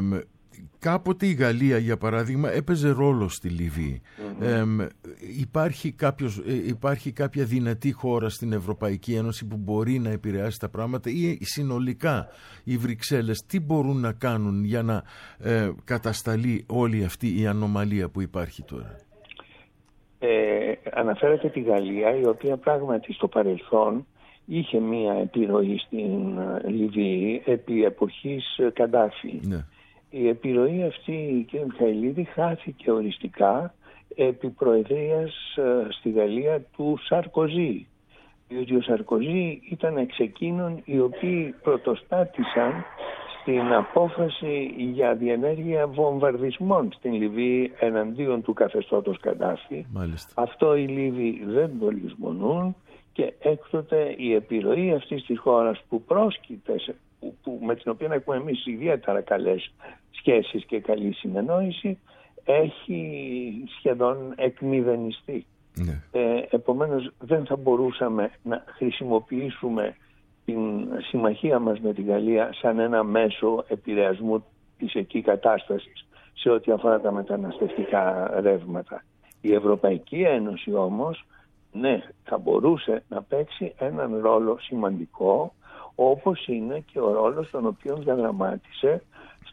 κάποτε η Γαλλία, για παράδειγμα, έπαιζε ρόλο στη Λιβύη. Υπάρχει κάποια δυνατή χώρα στην Ευρωπαϊκή Ένωση που μπορεί να επηρεάσει τα πράγματα, ή συνολικά οι Βρυξέλλες τι μπορούν να κάνουν για να κατασταλεί όλη αυτή η ανομαλία που υπάρχει τώρα?
Αναφέρατε τη Γαλλία, η οποία πράγματι στο παρελθόν είχε μία επιρροή στην Λιβύη επί εποχής Καντάφη. Ναι. Η επιρροή αυτή, κύριε Μιχαηλίδη, χάθηκε οριστικά επί προεδρίας στη Γαλλία του Σαρκοζή. Διότι ο Σαρκοζή ήταν εξ εκείνων οι οποίοι πρωτοστάτησαν στην απόφαση για διενέργεια βομβαρδισμών στην Λιβύη εναντίον του καθεστώτος Καντάφη.
Μάλιστα.
Αυτό οι Λίβοι δεν το λησμονούν και έκτοτε η επιρροή αυτής της χώρας που πρόσκειται, με την οποία έχουμε εμείς ιδιαίτερα καλές σχέσεις και καλή συνεννόηση, έχει σχεδόν εκμηδενιστεί. Ναι. Επομένως δεν θα μπορούσαμε να χρησιμοποιήσουμε την συμμαχία μας με τη Γαλλία σαν ένα μέσο επηρεασμού της εκεί κατάστασης σε ό,τι αφορά τα μεταναστευτικά ρεύματα. Η Ευρωπαϊκή Ένωση όμως, ναι, θα μπορούσε να παίξει έναν ρόλο σημαντικό, όπως είναι και ο ρόλος τον οποίο διαδραμάτισε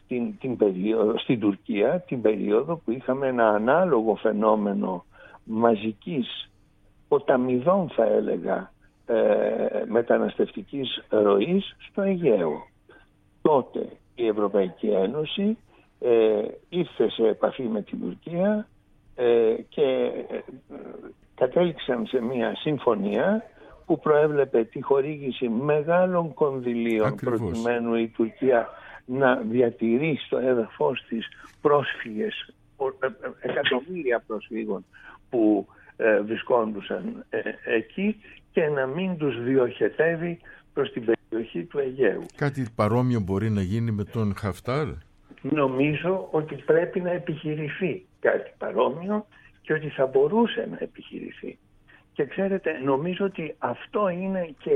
στην Τουρκία την περίοδο που είχαμε ένα ανάλογο φαινόμενο μαζικής ποταμιδών, θα έλεγα, μεταναστευτικής ροής στο Αιγαίο. Τότε η Ευρωπαϊκή Ένωση ήρθε σε επαφή με την Τουρκία και κατέληξαν σε μια συμφωνία που προέβλεπε τη χορήγηση μεγάλων κονδυλίων προκειμένου η Τουρκία να διατηρεί στο έδαφος της πρόσφυγες, εκατομμύρια προσφύγων που βρισκόντουσαν εκεί, και να μην τους διοχετεύει προς την περιοχή του Αιγαίου.
Κάτι παρόμοιο μπορεί να γίνει με τον Χαφτάρ?
Νομίζω ότι πρέπει να επιχειρηθεί κάτι παρόμοιο και ότι θα μπορούσε να επιχειρηθεί. Και ξέρετε, νομίζω ότι αυτό είναι και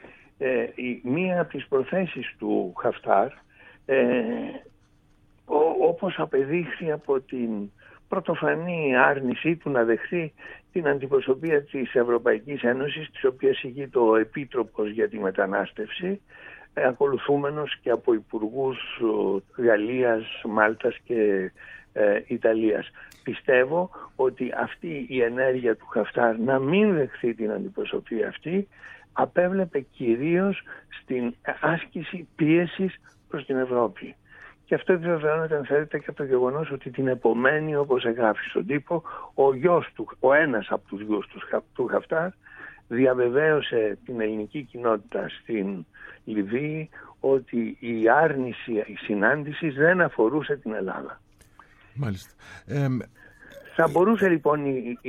μία από τις προθέσεις του Χαφτάρ, όπως απεδείχθη από την πρωτοφανή άρνησή του να δεχθεί την αντιπροσωπεία της Ευρωπαϊκής Ένωσης, της οποίας ηγείται ο Επίτροπος για τη Μετανάστευση, ακολουθούμενος και από υπουργούς Γαλλίας, Μάλτας και Ιταλίας. Πιστεύω ότι αυτή η ενέργεια του Χαφτάρ να μην δεχθεί την αντιπροσωπεία αυτή απέβλεπε κυρίως στην άσκηση πίεσης προς την Ευρώπη. Και αυτό επιβεβαιώνεται, αν θέλετε, και από το γεγονός ότι την επομένη, όπως εγγράφει στον τύπο, ο ένας από τους γιους του Χαφτάρ διαβεβαίωσε την ελληνική κοινότητα στην Λιβύη ότι η άρνηση συνάντησης δεν αφορούσε την Ελλάδα.
Μάλιστα.
Θα μπορούσε λοιπόν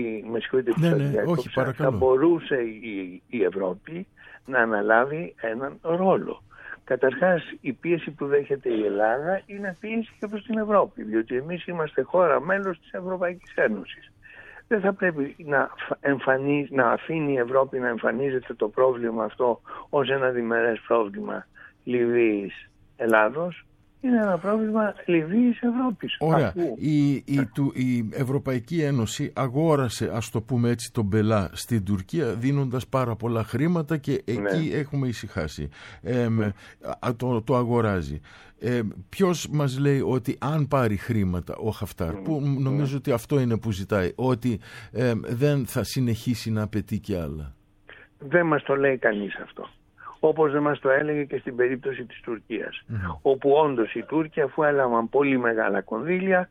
θα μπορούσε η Ευρώπη να αναλάβει έναν ρόλο. Καταρχάς, η πίεση που δέχεται η Ελλάδα είναι πίεση και προς την Ευρώπη, διότι εμείς είμαστε χώρα μέλος της Ευρωπαϊκής Ένωσης. Δεν θα πρέπει να αφήνει η Ευρώπη να εμφανίζεται το πρόβλημα αυτό ως ένα διμερές πρόβλημα Λιβύης-Ελλάδος. Είναι ένα πρόβλημα Λιβύης-Ευρώπης.
Ωραία. Η Ευρωπαϊκή Ένωση αγόρασε, ας το πούμε έτσι, τον Μπελά στην Τουρκία, δίνοντας πάρα πολλά χρήματα, και εκεί έχουμε ησυχάσει. Το αγοράζει. Ποιος μας λέει ότι αν πάρει χρήματα ο Χαφτάρ, που νομίζω ότι αυτό είναι που ζητάει, ότι δεν θα συνεχίσει να απαιτεί κι άλλα?
Δεν μας το λέει κανείς αυτό. Όπως δεν μας το έλεγε και στην περίπτωση της Τουρκίας, όπου όντως οι Τούρκοι, αφού έλαβαν πολύ μεγάλα κονδύλια,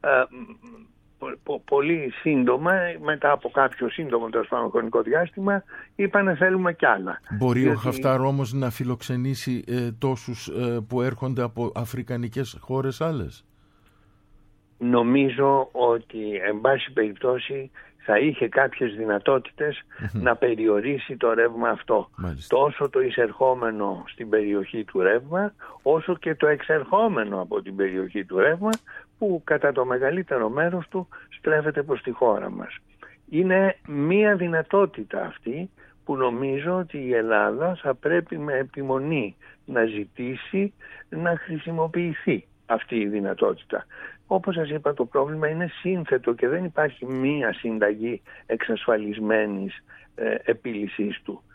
πολύ σύντομα, μετά από κάποιο σύντομο χρονικό διάστημα, είπανε θέλουμε κι άλλα.
Μπορεί ο Χαφτάρ όμως να φιλοξενήσει τόσους που έρχονται από αφρικανικές χώρες άλλες?
Νομίζω ότι, εν πάση περιπτώσει, θα είχε κάποιες δυνατότητες να περιορίσει το ρεύμα αυτό.
Μάλιστα.
Τόσο το εισερχόμενο στην περιοχή του ρεύμα, όσο και το εξερχόμενο από την περιοχή του ρεύμα, που κατά το μεγαλύτερο μέρος του στρέφεται προς τη χώρα μας. Είναι μία δυνατότητα αυτή που νομίζω ότι η Ελλάδα θα πρέπει με επιμονή να ζητήσει να χρησιμοποιηθεί. αυτή η δυνατότητα. Όπως σας είπα, το πρόβλημα είναι σύνθετο και δεν υπάρχει μία συνταγή εξασφαλισμένης επίλυσης του.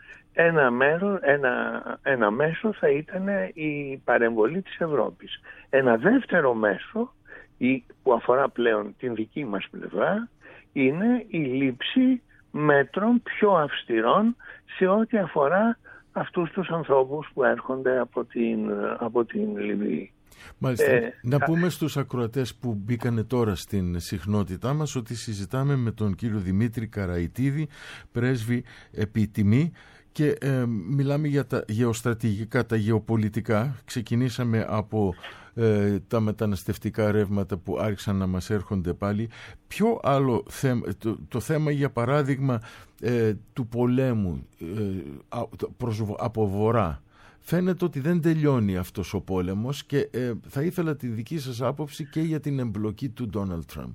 Ένα μέσο θα ήταν η παρεμβολή της Ευρώπης. Ένα δεύτερο μέσο που αφορά πλέον την δική μας πλευρά είναι η λήψη μέτρων πιο αυστηρών σε ό,τι αφορά αυτούς τους ανθρώπους που έρχονται από την Λιβύη.
Μάλιστα. Να πούμε στους ακροατές που μπήκανε τώρα στην συχνότητά μας ότι συζητάμε με τον κύριο Δημήτρη Καραϊτίδη, πρέσβη επιτιμή, και μιλάμε για τα γεωστρατηγικά, τα γεωπολιτικά. Ξεκινήσαμε από τα μεταναστευτικά ρεύματα που άρχισαν να μας έρχονται πάλι. Ποιο άλλο θέμα, το θέμα για παράδειγμα του πολέμου από βορρά. Φαίνεται ότι δεν τελειώνει αυτός ο πόλεμος και θα ήθελα τη δική σας άποψη και για την εμπλοκή του Ντόναλντ Τραμπ.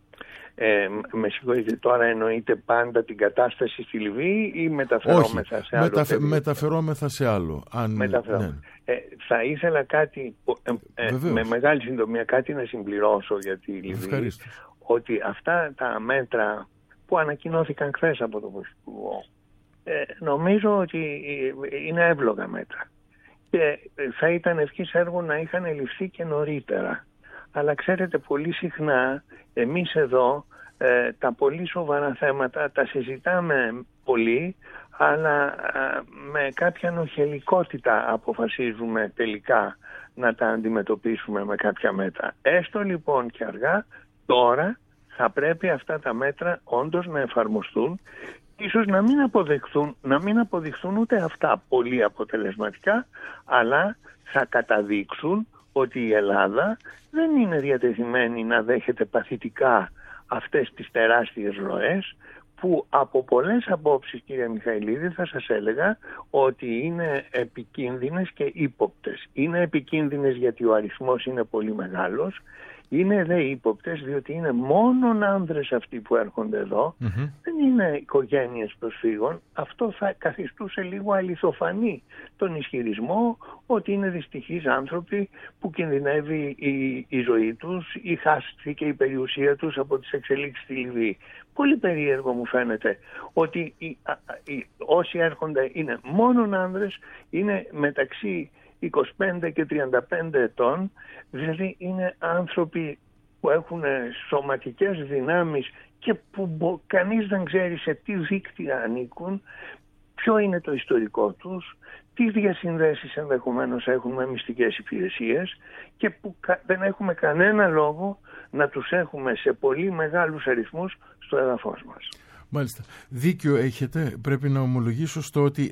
Με συγχωρείτε, τώρα εννοείται πάντα την κατάσταση στη Λιβύη ή μεταφερόμεθα σε άλλο?
Μεταφερόμεθα σε άλλο. Ναι.
Θα ήθελα κάτι, με μεγάλη συντομία, κάτι να συμπληρώσω για τη Λιβύη.
Ευχαριστώ.
Ότι αυτά τα μέτρα που ανακοινώθηκαν χθες από τον Πρωθυπουργό, νομίζω ότι είναι εύλογα μέτρα και θα ήταν ευχής έργο να είχαν ληφθεί και νωρίτερα. Αλλά ξέρετε, πολύ συχνά εμείς εδώ τα πολύ σοβαρά θέματα τα συζητάμε πολύ, αλλά με κάποια νοχελικότητα αποφασίζουμε τελικά να τα αντιμετωπίσουμε με κάποια μέτρα. Έστω λοιπόν και αργά, τώρα θα πρέπει αυτά τα μέτρα όντως να εφαρμοστούν. Ίσως να μην αποδειχθούν ούτε αυτά πολύ αποτελεσματικά, αλλά θα καταδείξουν ότι η Ελλάδα δεν είναι διατεθειμένη να δέχεται παθητικά αυτές τις τεράστιες ροές που από πολλές απόψεις, κύριε Μιχαηλίδη, θα σας έλεγα ότι είναι επικίνδυνες και ύποπτες. Είναι επικίνδυνες γιατί ο αριθμός είναι πολύ μεγάλος. Είναι ύποπτες διότι είναι μόνον άνδρες αυτοί που έρχονται εδώ. Δεν είναι οικογένειες προσφύγων. Αυτό θα καθιστούσε λίγο αληθοφανή τον ισχυρισμό ότι είναι δυστυχείς άνθρωποι που κινδυνεύει η ζωή τους ή χάστηκε η περιουσία τους από τις εξελίξεις στη Λιβύη. Πολύ περίεργο μου φαίνεται ότι όσοι έρχονται είναι μόνον άνδρες, είναι μεταξύ 25 και 35 ετών, δηλαδή είναι άνθρωποι που έχουν σωματικές δυνάμεις και που κανείς δεν ξέρει σε τι δίκτυα ανήκουν, ποιο είναι το ιστορικό τους, τι διασυνδέσεις ενδεχομένως έχουν με μυστικές υπηρεσίες και που δεν έχουμε κανένα λόγο να τους έχουμε σε πολύ μεγάλους αριθμούς στο έδαφος μας.
Μάλιστα. Δίκιο έχετε. Πρέπει να ομολογήσω στο ότι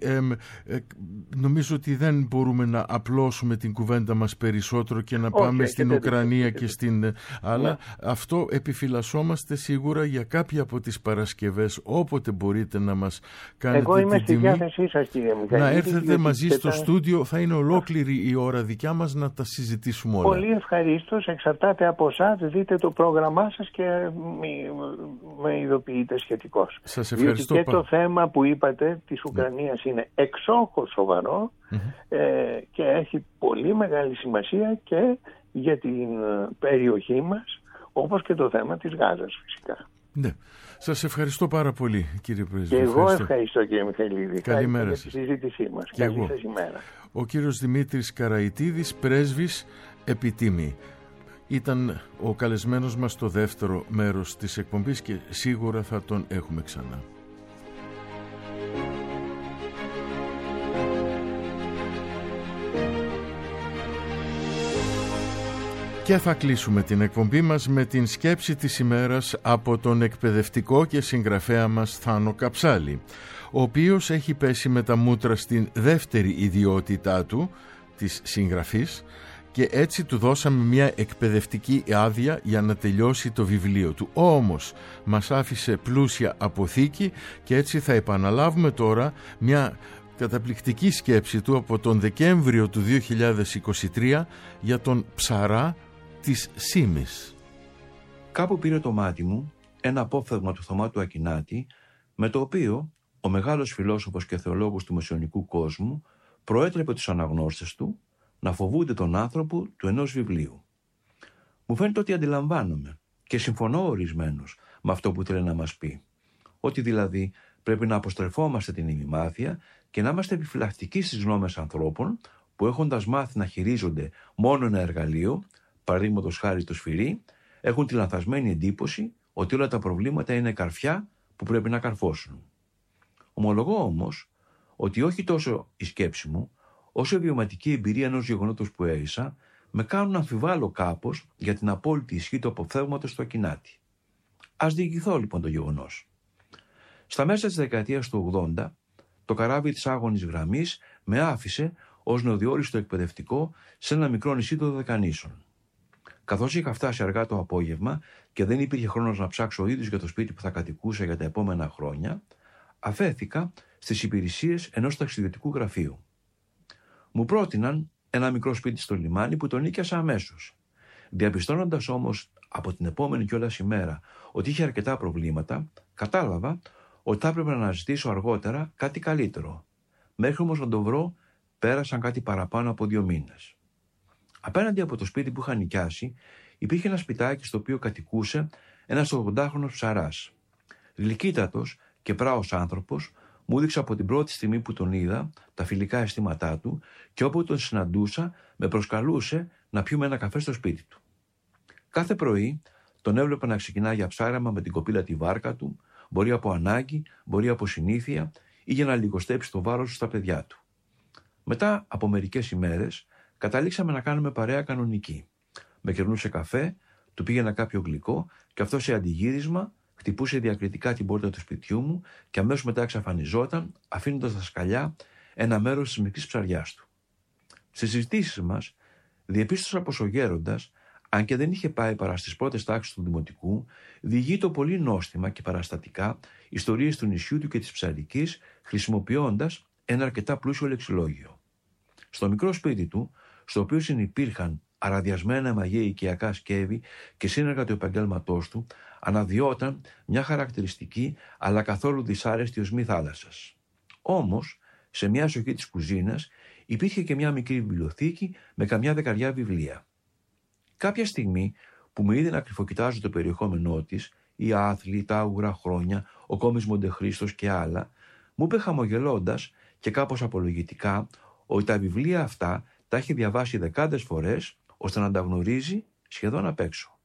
νομίζω ότι δεν μπορούμε να απλώσουμε την κουβέντα μας περισσότερο και να πάμε στην Ουκρανία και στην... Αλλά αυτό επιφυλασσόμαστε σίγουρα για κάποια από τις Παρασκευές, όποτε μπορείτε να μας κάνετε
Εγώ είμαι
την τιμή.
Στη διάθεσή σας, κύριε Μιχαήλ.
Να έρθετε μαζί στο στούντιο, θα είναι ολόκληρη η ώρα δικιά μας να τα συζητήσουμε όλα.
Πολύ ευχαρίστως, εξαρτάται από εσάς, δείτε το πρόγραμμά σας και με ειδοποιείτε σχετικώς.
Σας ευχαριστώ.
Διότι και το θέμα που είπατε της Ουκρανίας είναι εξόχως σοβαρό και έχει πολύ μεγάλη σημασία και για την περιοχή μας, όπως και το θέμα της Γάζας φυσικά.
Ναι. Σας ευχαριστώ πάρα πολύ, κύριε Πρέσβη.
Και εγώ ευχαριστώ, κύριε Μιχαηλίδη.
Καλημέρα
για τη συζήτησή μας. Καλή σας ημέρα.
Ο κύριος Δημήτρης Καραϊτίδης, πρέσβης επιτίμη. Ήταν ο καλεσμένος μας στο δεύτερο μέρος της εκπομπής και σίγουρα θα τον έχουμε ξανά. Και θα κλείσουμε την εκπομπή μας με την σκέψη της ημέρας από τον εκπαιδευτικό και συγγραφέα μας Θάνο Καψάλη, ο οποίος έχει πέσει με τα μούτρα στην δεύτερη ιδιότητά του, της συγγραφής, και έτσι του δώσαμε μια εκπαιδευτική άδεια για να τελειώσει το βιβλίο του. Όμως μας άφησε πλούσια αποθήκη και έτσι θα επαναλάβουμε τώρα μια καταπληκτική σκέψη του από τον Δεκέμβριο του 2023 για τον ψαρά της Σήμης.
Κάπου πήρε το μάτι μου ένα απόφθεγμα του Θωμά του Ακινάτη, με το οποίο ο μεγάλος φιλόσοφος και θεολόγος του μεσαιωνικού κόσμου προέτρεπε τους αναγνώστες του να φοβούνται τον άνθρωπο του ενός βιβλίου. Μου φαίνεται ότι αντιλαμβάνομαι και συμφωνώ ορισμένως με αυτό που θέλει να μας πει. Ότι δηλαδή πρέπει να αποστρεφόμαστε την ημιμάθεια και να είμαστε επιφυλακτικοί στις γνώμες ανθρώπων που, έχοντας μάθει να χειρίζονται μόνο ένα εργαλείο, παραδείγματος χάρη το σφυρί, έχουν τη λανθασμένη εντύπωση ότι όλα τα προβλήματα είναι καρφιά που πρέπει να καρφώσουν. Ομολογώ όμως ότι όχι τόσο η σκέψη μου, όσο η βιωματική εμπειρία ενός γεγονότος που έζησα, με κάνουν να αμφιβάλλω κάπως για την απόλυτη ισχύ του αποφθέγματος στο Ακινάτη. Ας διηγηθώ λοιπόν το γεγονός. Στα μέσα της δεκαετίας του 80, το καράβι της Άγωνης Γραμμής με άφησε ως νεοδιόριστο εκπαιδευτικό σε ένα μικρό νησί των Δωδεκανήσων. Καθώς είχα φτάσει αργά το απόγευμα και δεν υπήρχε χρόνος να ψάξω ο ίδιος για το σπίτι που θα κατοικούσα για τα επόμενα χρόνια, αφέθηκα στις υπηρεσίες ενός ταξιδιωτικού γραφείου. Μου πρότειναν ένα μικρό σπίτι στο λιμάνι που τον νοίκιασα αμέσως. Διαπιστώνοντας όμως από την επόμενη κιόλας ημέρα ότι είχε αρκετά προβλήματα, κατάλαβα ότι θα έπρεπε να αναζητήσω αργότερα κάτι καλύτερο. Μέχρι όμως να το βρω, πέρασαν κάτι παραπάνω από 2 μήνες. Απέναντι από το σπίτι που είχα νοικιάσει, υπήρχε ένα σπιτάκι στο οποίο κατοικούσε ένας 80χρονος ψαράς. Γλυκύτατος και πράος άνθρωπος, μου έδειξε από την πρώτη στιγμή που τον είδα τα φιλικά αισθήματά του και όπου τον συναντούσα με προσκαλούσε να πιούμε ένα καφέ στο σπίτι του. Κάθε πρωί τον έβλεπα να ξεκινά για ψάραμα με την κοπήλα τη βάρκα του, μπορεί από ανάγκη, μπορεί από συνήθεια ή για να λιγοστέψει το βάρος στα παιδιά του. Μετά από μερικές ημέρες καταλήξαμε να κάνουμε παρέα κανονική. Με κερνούσε καφέ, του πήγαινα κάποιο γλυκό και αυτό σε αντιγύρισμα χτυπούσε διακριτικά την πόρτα του σπιτιού μου και αμέσως μετά εξαφανιζόταν, αφήνοντας στα σκαλιά ένα μέρος της μικρής ψαριάς του. Στις συζητήσεις μας διεπίστωσα πως ο γέροντας, αν και δεν είχε πάει παρά στις πρώτες τάξεις του δημοτικού, διηγεί το πολύ νόστιμα και παραστατικά ιστορίες του νησιού του και της ψαρικής, χρησιμοποιώντας ένα αρκετά πλούσιο λεξιλόγιο. Στο μικρό σπίτι του, στο οποίο συνυπήρχαν αραδιασμένα μαγεία οικιακά σκεύη και σύνεργα του επαγγέλματός του, αναδυόταν μια χαρακτηριστική αλλά καθόλου δυσάρεστη οσμή θάλασσας. Όμως, σε μια σοχή της κουζίνας υπήρχε και μια μικρή βιβλιοθήκη με καμιά 10 βιβλία. Κάποια στιγμή που με είδε να κρυφοκοιτάζω το περιεχόμενό της, οι άθλοι, τα άγουρα χρόνια, ο κόμις Μοντεχρίστος και άλλα, μου είπε χαμογελώντας και κάπως απολογητικά ότι τα βιβλία αυτά τα έχει διαβάσει δεκάδες φορές ώστε να τα γνωρίζει σχεδόν απ' έξω.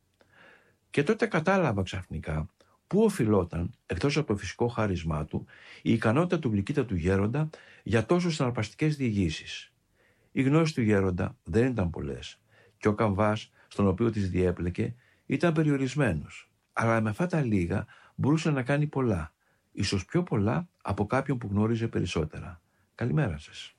Και τότε κατάλαβα ξαφνικά πού οφειλόταν, εκτός από το φυσικό χάρισμά του, η ικανότητα του γλυκύτατου γέροντα για τόσο συναρπαστικές διηγήσεις. Οι γνώσεις του γέροντα δεν ήταν πολλές και ο καμβάς στον οποίο τις διέπλεκε ήταν περιορισμένος, αλλά με αυτά τα λίγα μπορούσε να κάνει πολλά, ίσως πιο πολλά από κάποιον που γνώριζε περισσότερα. Καλημέρα σας.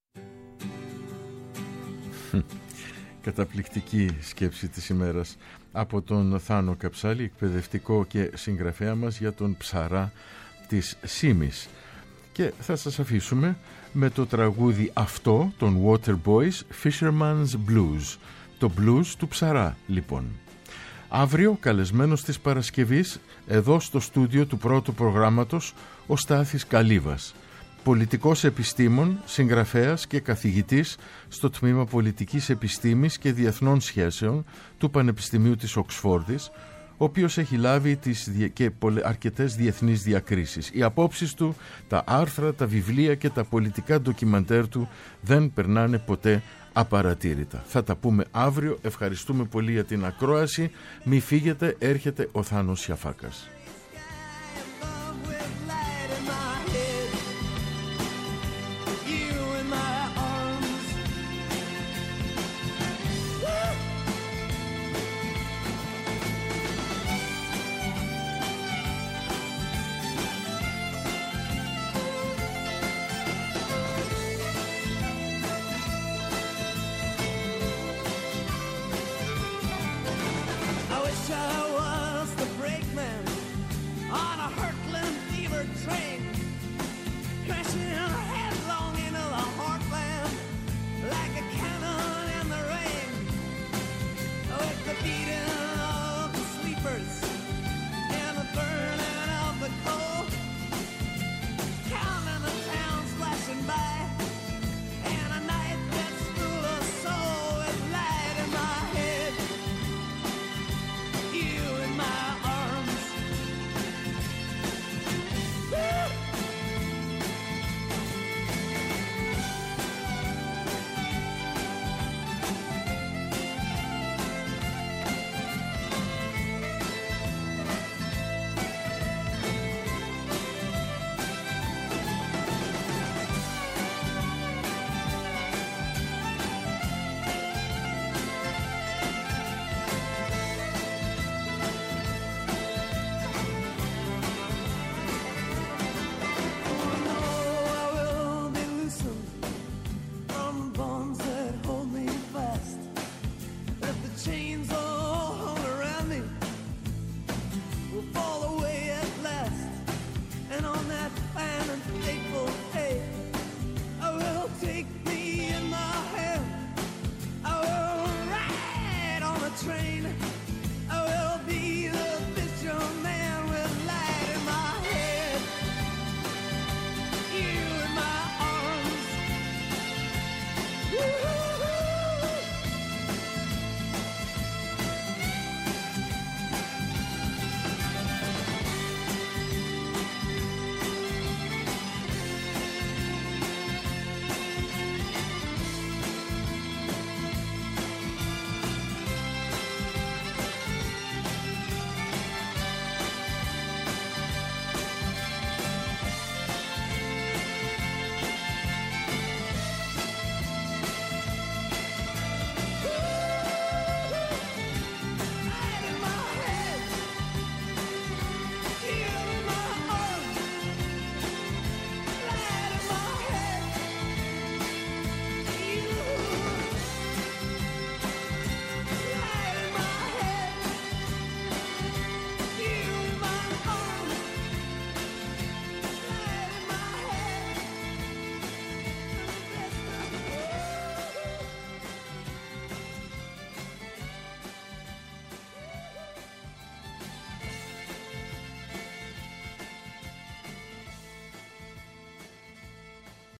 Καταπληκτική σκέψη της ημέρας από τον Θάνο Καψάλη, εκπαιδευτικό και συγγραφέα μας για τον ψαρά της Σίμης. Και θα σας αφήσουμε με το τραγούδι αυτό των Waterboys, Fisherman's Blues, το blues του ψαρά λοιπόν. Αύριο καλεσμένος της Παρασκευής εδώ στο στούντιο του πρώτου προγράμματος ο Στάθης Καλύβας, πολιτικός επιστήμον, συγγραφέας και καθηγητής στο Τμήμα Πολιτικής Επιστήμης και Διεθνών Σχέσεων του Πανεπιστημίου της Οξφόρδης, ο οποίος έχει λάβει αρκετές διεθνείς διακρίσεις. Οι απόψεις του, τα άρθρα, τα βιβλία και τα πολιτικά ντοκιμαντέρ του δεν περνάνε ποτέ απαρατήρητα. Θα τα πούμε αύριο. Ευχαριστούμε πολύ για την ακρόαση. Μη φύγετε, έρχεται ο Θάνος Σιαφάκας.